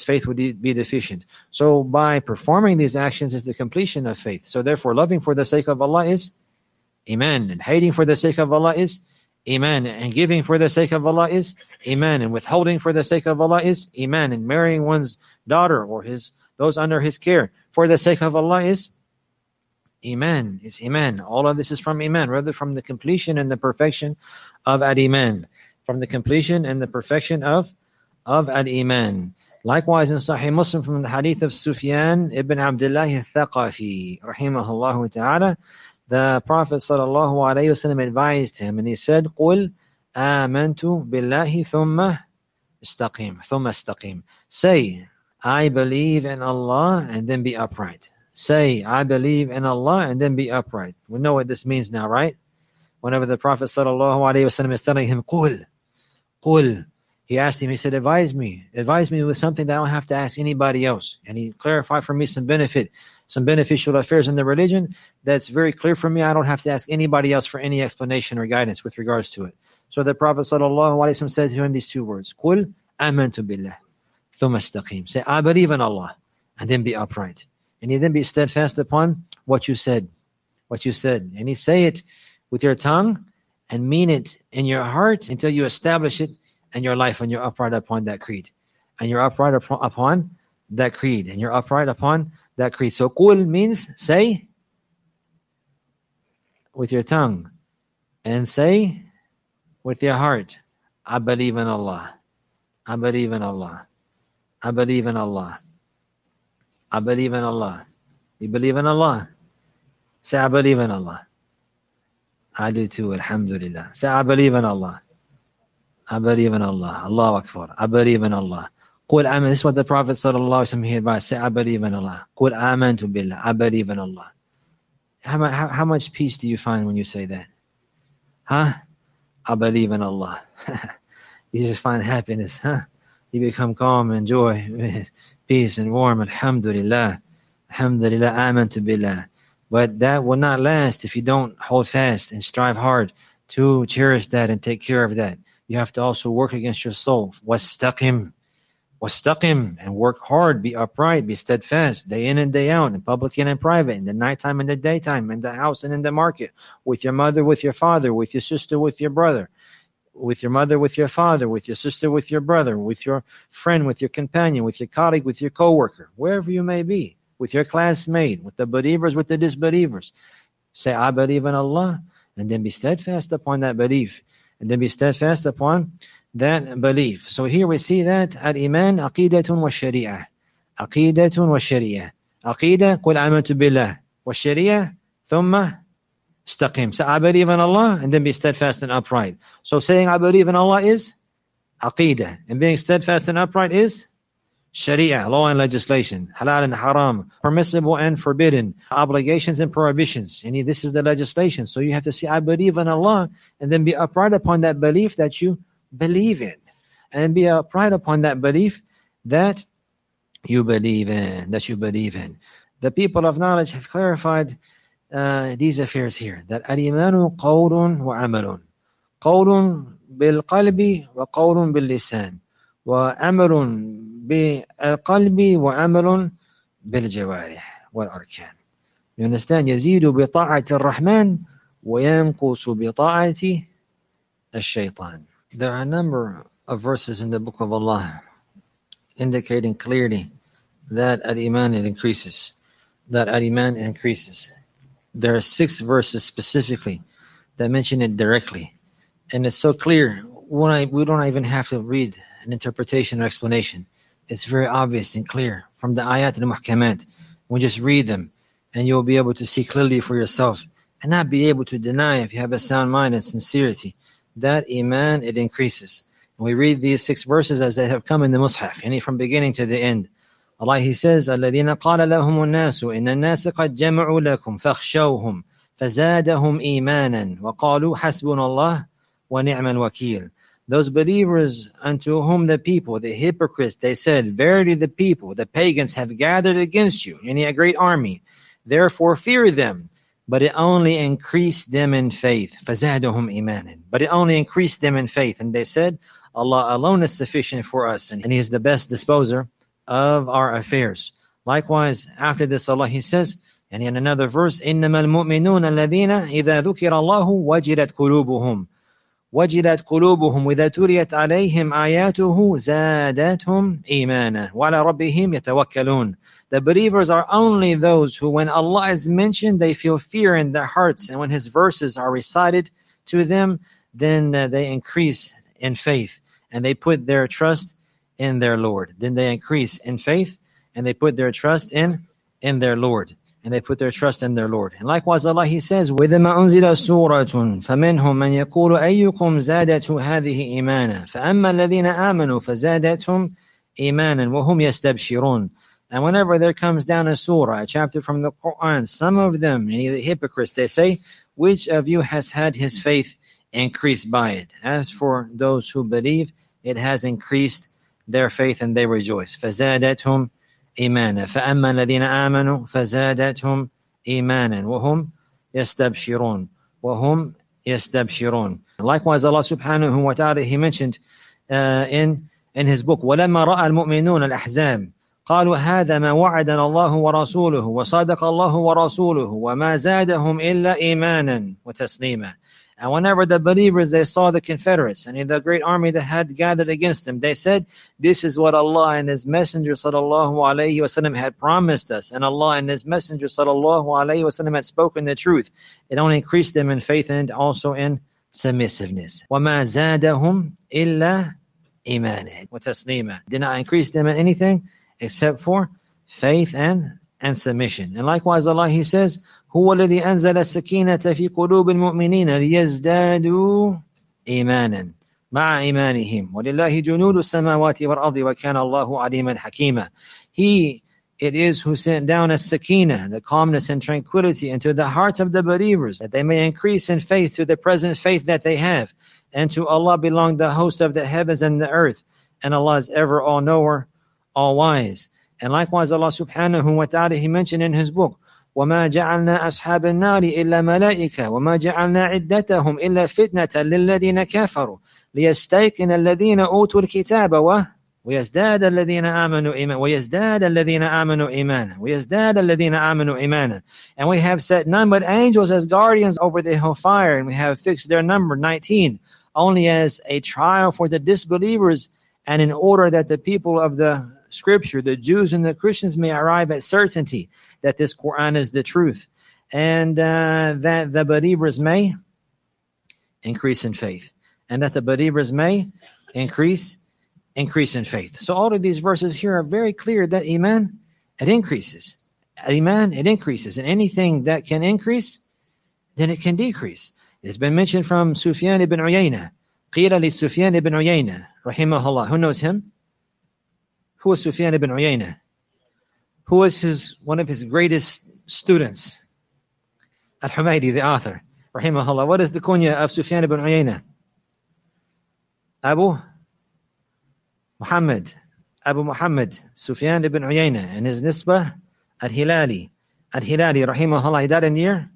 So by performing these actions is the completion of faith. So therefore, loving for the sake of Allah is Iman, and hating for the sake of Allah is Iman, and giving for the sake of Allah is Iman, and withholding for the sake of Allah is Iman, and marrying one's daughter or those under his care for the sake of Allah is Iman. All of this is from Iman, rather from the completion and the perfection of Al-Iman. From the completion and the perfection of Al-Iman. Likewise in Sahih Muslim from the hadith of Sufyan ibn Abdullah al-Thaqafi, rahimahullah ta'ala, the Prophet sallallahu alayhi wasallam advised him and he said, قُلْ آمَنْتُ بِاللَّهِ ثُمَّ استقيم. Say, I believe in Allah and then be upright. Say, I believe in Allah and then be upright. We know what this means now, right? Whenever the Prophet sallallahu alayhi wasallam is telling him, قُل, he asked him, he said, advise me with something that I don't have to ask anybody else. And he clarified for me some beneficial affairs in the religion that's very clear for me. I don't have to ask anybody else for any explanation or guidance with regards to it. So the Prophet ﷺ said to him these two words, قُلْ آمَنْتُ بِاللَّهِ ثُمَّ اسْتَقِيمْ. Say, I believe in Allah, and then be upright. And you then be steadfast upon what you said. And you say it with your tongue and mean it in your heart until you establish it in your life and you're upright upon that creed. And you're upright upon that creed. So قُل means say with your tongue and say with your heart, I believe in Allah. I believe in Allah. I believe in Allah. I believe in Allah. You believe in Allah? Say, I believe in Allah. I do too, alhamdulillah. Say, I believe in Allah. I believe in Allah. Allahu Akbar. I believe in Allah. قُلْ آمَنْ. This is what the Prophet ﷺ he advised. Say, I believe in Allah. قُلْ آمَنْتُ بِاللَّهِ. I believe in Allah. How much peace do you find when you say that? Huh? I believe in Allah. You just find happiness, huh? You become calm and joy, peace and warm. Alhamdulillah. Alhamdulillah. Amantu billah. But that will not last if you don't hold fast and strive hard to cherish that and take care of that. You have to also work against your soul. Wastaqim, and work hard, be upright, be steadfast, day in and day out, in public and in private, in the nighttime and the daytime, in the house and in the market, with your mother, with your father, with your sister, with your brother, with your mother, with your father, with your sister, with your brother, with your friend, with your companion, with your colleague, with your coworker, wherever you may be, with your classmate, with the believers, with the disbelievers. Say, I believe in Allah, and then be steadfast upon that belief. And then be steadfast upon that belief. So here we see that al-iman aqidatun wa shari'ah. Aqidatun wa shari'ah. Aqidah, qul amantu billah. Wa shari'ah, thumma istaqim. So I believe in Allah and then be steadfast and upright. So saying I believe in Allah is aqidah. And being steadfast and upright is sharia, law and legislation, halal and haram, permissible and forbidden, obligations and prohibitions. And this is the legislation. So you have to say, I believe in Allah, and then be upright upon that belief that you believe in. And be upright upon that belief that you believe in. The people of knowledge have clarified these affairs here. That al-imanu qawlun wa amalun. Qawlun bil-qalbi wa qawlun bil-lisan. Wa amalun بالقلب وعمل بالجوارح والأركان. You understand? يزيد بطاعة الرحمن وينقص بطاعة الشيطان. There are a number of verses in the Book of Allah indicating clearly that al-iman increases. There are 6 verses specifically that mention it directly. And it's so clear, we don't even have to read an interpretation or explanation. It's very obvious and clear from the ayat and the muhkamat. We just read them and you'll be able to see clearly for yourself and not be able to deny, if you have a sound mind and sincerity, that iman, it increases. And we read these 6 verses as they have come in the mushaf, yani from beginning to the end. Allah, He says, الَّذِينَ قَالَ لَهُمُ النَّاسُ إِنَّ النَّاسَ قَدْ جَمَعُوا لَكُمْ فَاخْشَوْهُمْ فَزَادَهُمْ إِيمَانًا وَقَالُوا حَسْبُنَا اللَّهُ وَنِعْمَ الْوَكِيلُ. Those believers unto whom the people, the hypocrites, they said, verily the people, the pagans have gathered against you, a great army. Therefore fear them. But it only increased them in faith. فَزَادَهُمْ إِيمَانًا. But it only increased them in faith. And they said, Allah alone is sufficient for us. And He is the best disposer of our affairs. Likewise, after this, Allah, He says, and in another verse, إِنَّمَا الْمُؤْمِنُونَ الَّذِينَ إِذَا ذُكِرَ اللَّهُ وَجِلَتْ قُلُوبُهُمْ وَإِذَا تُلِيَتْ عَلَيْهِمْ آيَاتُهُ زَادَتْهُمْ إِيمَانًا وَعَلَى رَبِّهِمْ يَتَوَكَّلُونَ. The believers are only those who, when Allah is mentioned, they feel fear in their hearts, and when His verses are recited to them, then they increase in faith, and they put their trust in their Lord. Then they increase in faith and they put their trust in their Lord. And they put their trust in their Lord. And likewise, Allah, He says, وَإِذَا مَا أُنزِلَ سُورَةٌ فَمِنْهُمْ مَنْ يَقُولُ أَيُّكُمْ زَادَتْهُ هَذِهِ إِيمَانًا فَأَمَّا الَّذِينَ آمَنُوا فَزَادَتْهُمْ إِيمَانًا وَهُمْ يَسْتَبْشِرُونَ. And whenever there comes down a surah, a chapter from the Quran, some of them, any of the hypocrites, they say, which of you has had his faith increased by it? As for those who believe, it has increased their faith and they rejoice. فَزَادَتْهُمْ إيمانا فأما الذين آمنوا فزادتهم إيمانا وهم يستبشرون. Likewise, Allah subhanahu wa ta'ala, He mentioned in His book, وَلَمَّا رَأَى الْمُؤْمِنُونَ الْأَحْزَابَ قالوا هذا ما وعدنا الله ورسوله وصدق الله ورسوله وما زادهم إلا إيمانا وتسليما. And whenever the believers, they saw the Confederates and the great army that had gathered against them, they said, this is what Allah and His Messenger sallallahu alayhi wasallam had promised us. And Allah and His Messenger sallallahu alayhi wasallam had spoken the truth. It only increased them in faith and also in submissiveness. وَمَا زَادَهُمْ إِلَّا إِيمَانًا وَتَسْلِيمًا. Did not increase them in anything except for faith and submission. And likewise, Allah, He says, هو الذي أنزل السكينة في قلوب المؤمنين ليزدادوا إيمانا مع إيمانهم ولله جنود السماوات والأرض وكان الله عليما حكيما. He it is who sent down a sakina, the calmness and tranquility, into the hearts of the believers, that they may increase in faith through the present faith that they have. And to Allah belong the host of the heavens and the earth. And Allah is ever all-knower, all-wise. And likewise, Allah subhanahu wa ta'ala, He mentioned in His book, وَمَا جَعَلْنَا أَصْحَابَ النَّارِ إِلَّا مَلَائِكَةً وَمَا جَعَلْنَا عِدَّتَهُمْ إِلَّا فِتْنَةً لِلَّذِينَ كَفَرُوا لِيَسْتَيْقِنَ الَّذِينَ أُوتُوا الْكِتَابَ وَيَزْدَادَ الَّذِينَ آمَنُوا إِيمَانًا. And we have set none but angels as guardians over the hellfire, and we have fixed their number, 19, only as a trial for the disbelievers, and in order that the people of the Scripture, the Jews and the Christians, may arrive at certainty that this Quran is the truth, and that the believers may increase in faith, and that the believers may increase in faith. So all of these verses here are very clear that Iman, it increases. Iman, it increases. And anything that can increase, then it can decrease. It's been mentioned from Sufyan ibn Uyayna. قِيلَ لِسُفْيَانِ ibn Uyayna rahimahullah. Who knows him? Who was Sufyan ibn Uyayna? Who was one of his greatest students? Al-Humaydi, the author, rahimahullah. What is the kunya of Sufyan ibn Uyayna? Abu Muhammad, Sufyan ibn Uyayna, and his nisbah, Al-Hilali, rahimahullah. He died in the year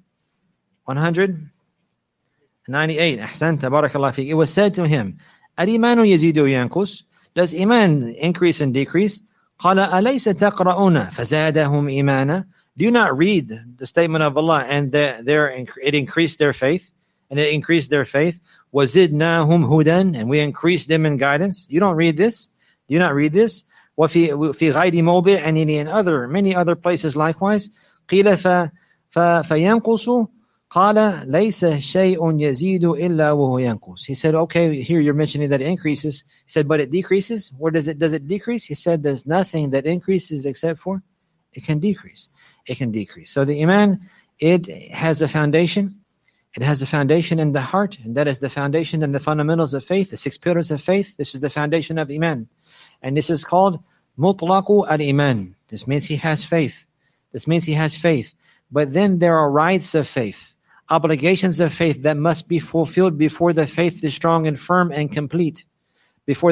198. Ahsanta, barakallah fiqh. It was said to him, Al-Imanu yazidu yankus. Does Iman increase and decrease? قَالَ أَلَيْسَ تَقْرَؤُونَ فَزَادَهُمْ إِيمَانًا. Do you not read the statement of Allah and it increased their faith? And it increased their faith. وَزِدْنَاهُمْ هُدًى. And we increased them in guidance. You don't read this? Do you not read this? وَفِي غَيْرِ مَوْضِعٍ. And in many other places likewise. قِيلَ فَيَنْقُصُ قَالَ لَيْسَ شَيْءٌ يَزِيدُ إِلَّا وَهُوَ يَنْقُصُ. He said, okay, here you're mentioning that it increases. He said, but it decreases? Where does it decrease? He said, there's nothing that increases except for it can decrease. It can decrease. So the Iman, it has a foundation. It has a foundation in the heart, and that is the foundation and the fundamentals of faith, the 6 pillars of faith. This is the foundation of Iman. And this is called mutlaqu al-Iman. This means he has faith. But then there are rights of faith, obligations of faith that must be fulfilled before the faith is strong and firm and complete. This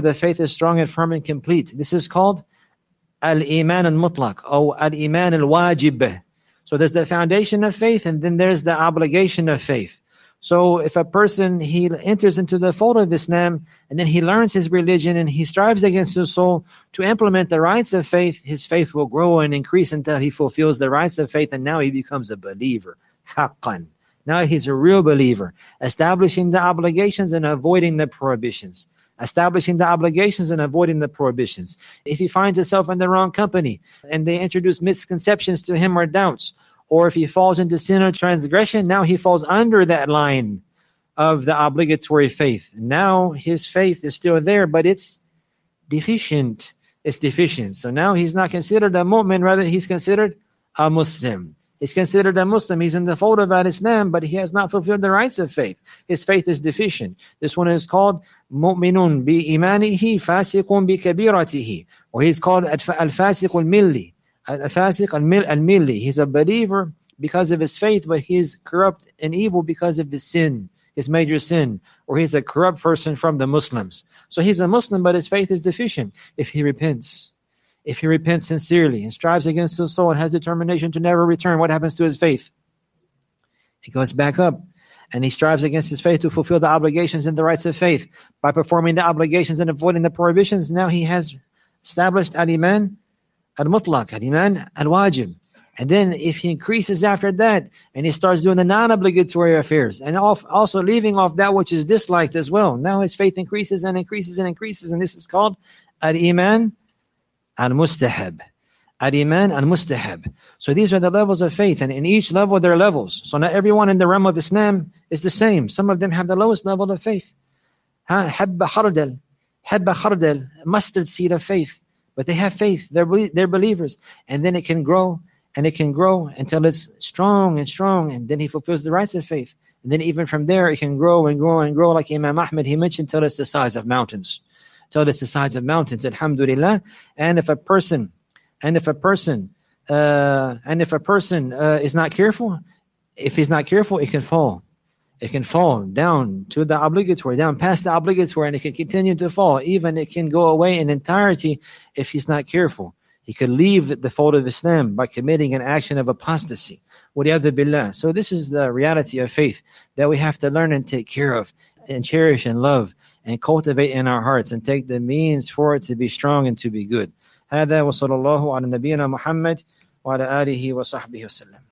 is called al-Iman al-Mutlaq, or al-Iman al-Wajib. So there's the foundation of faith, and then there's the obligation of faith. So if a person, he enters into the fold of Islam, and then he learns his religion, and he strives against his soul to implement the rights of faith, his faith will grow and increase until he fulfills the rights of faith, and now he becomes a believer. Haqqan. Now he's a real believer, establishing the obligations and avoiding the prohibitions. If he finds himself in the wrong company and they introduce misconceptions to him or doubts, or if he falls into sin or transgression, now he falls under that line of the obligatory faith. Now his faith is still there, but it's deficient. It's deficient. So now he's not considered a mu'min, rather he's considered a Muslim. He's considered a Muslim. He's in the fold of Islam, but he has not fulfilled the rights of faith. His faith is deficient. This one is called mu'minun bi imanihi fasiqun bi kabiratihi. Or he's called al-fasiq al-milli. Al-fasiq al-milli. He's a believer because of his faith, but he's corrupt and evil because of his sin, his major sin. Or he's a corrupt person from the Muslims. So he's a Muslim, but his faith is deficient. If he repents sincerely and strives against his soul and has determination to never return, what happens to his faith? He goes back up and he strives against his faith to fulfill the obligations and the rights of faith. By performing the obligations and avoiding the prohibitions, now he has established al-iman al-mutlaq, al-iman al-wajib. And then if he increases after that and he starts doing the non-obligatory affairs and also leaving off that which is disliked as well, now his faith increases and increases and increases, and this is called al-iman al-mustahab. Al-iman al-mustahab. So these are the levels of faith, and in each level there are levels. So not everyone in the realm of Islam is the same. Some of them have the lowest level of faith. Habba khardal, mustard seed of faith. But they have faith. They're believers. And then it can grow, and it can grow until it's strong and strong, and then he fulfills the rights of faith. And then even from there, it can grow and grow and grow, like Imam Ahmed, he mentioned, till it's the size of mountains. Till it's the size of mountains, alhamdulillah. And if a person is not careful, if he's not careful, it can fall. It can fall down to the obligatory, down past the obligatory, and it can continue to fall. Even it can go away in entirety if he's not careful. He could leave the fold of Islam by committing an action of apostasy. Waliyadu billah. So this is the reality of faith that we have to learn and take care of and cherish and love and cultivate in our hearts and take the means for it to be strong and to be good. هذا وصلى الله على نبينا محمد وعلى آله وصحبه وسلم.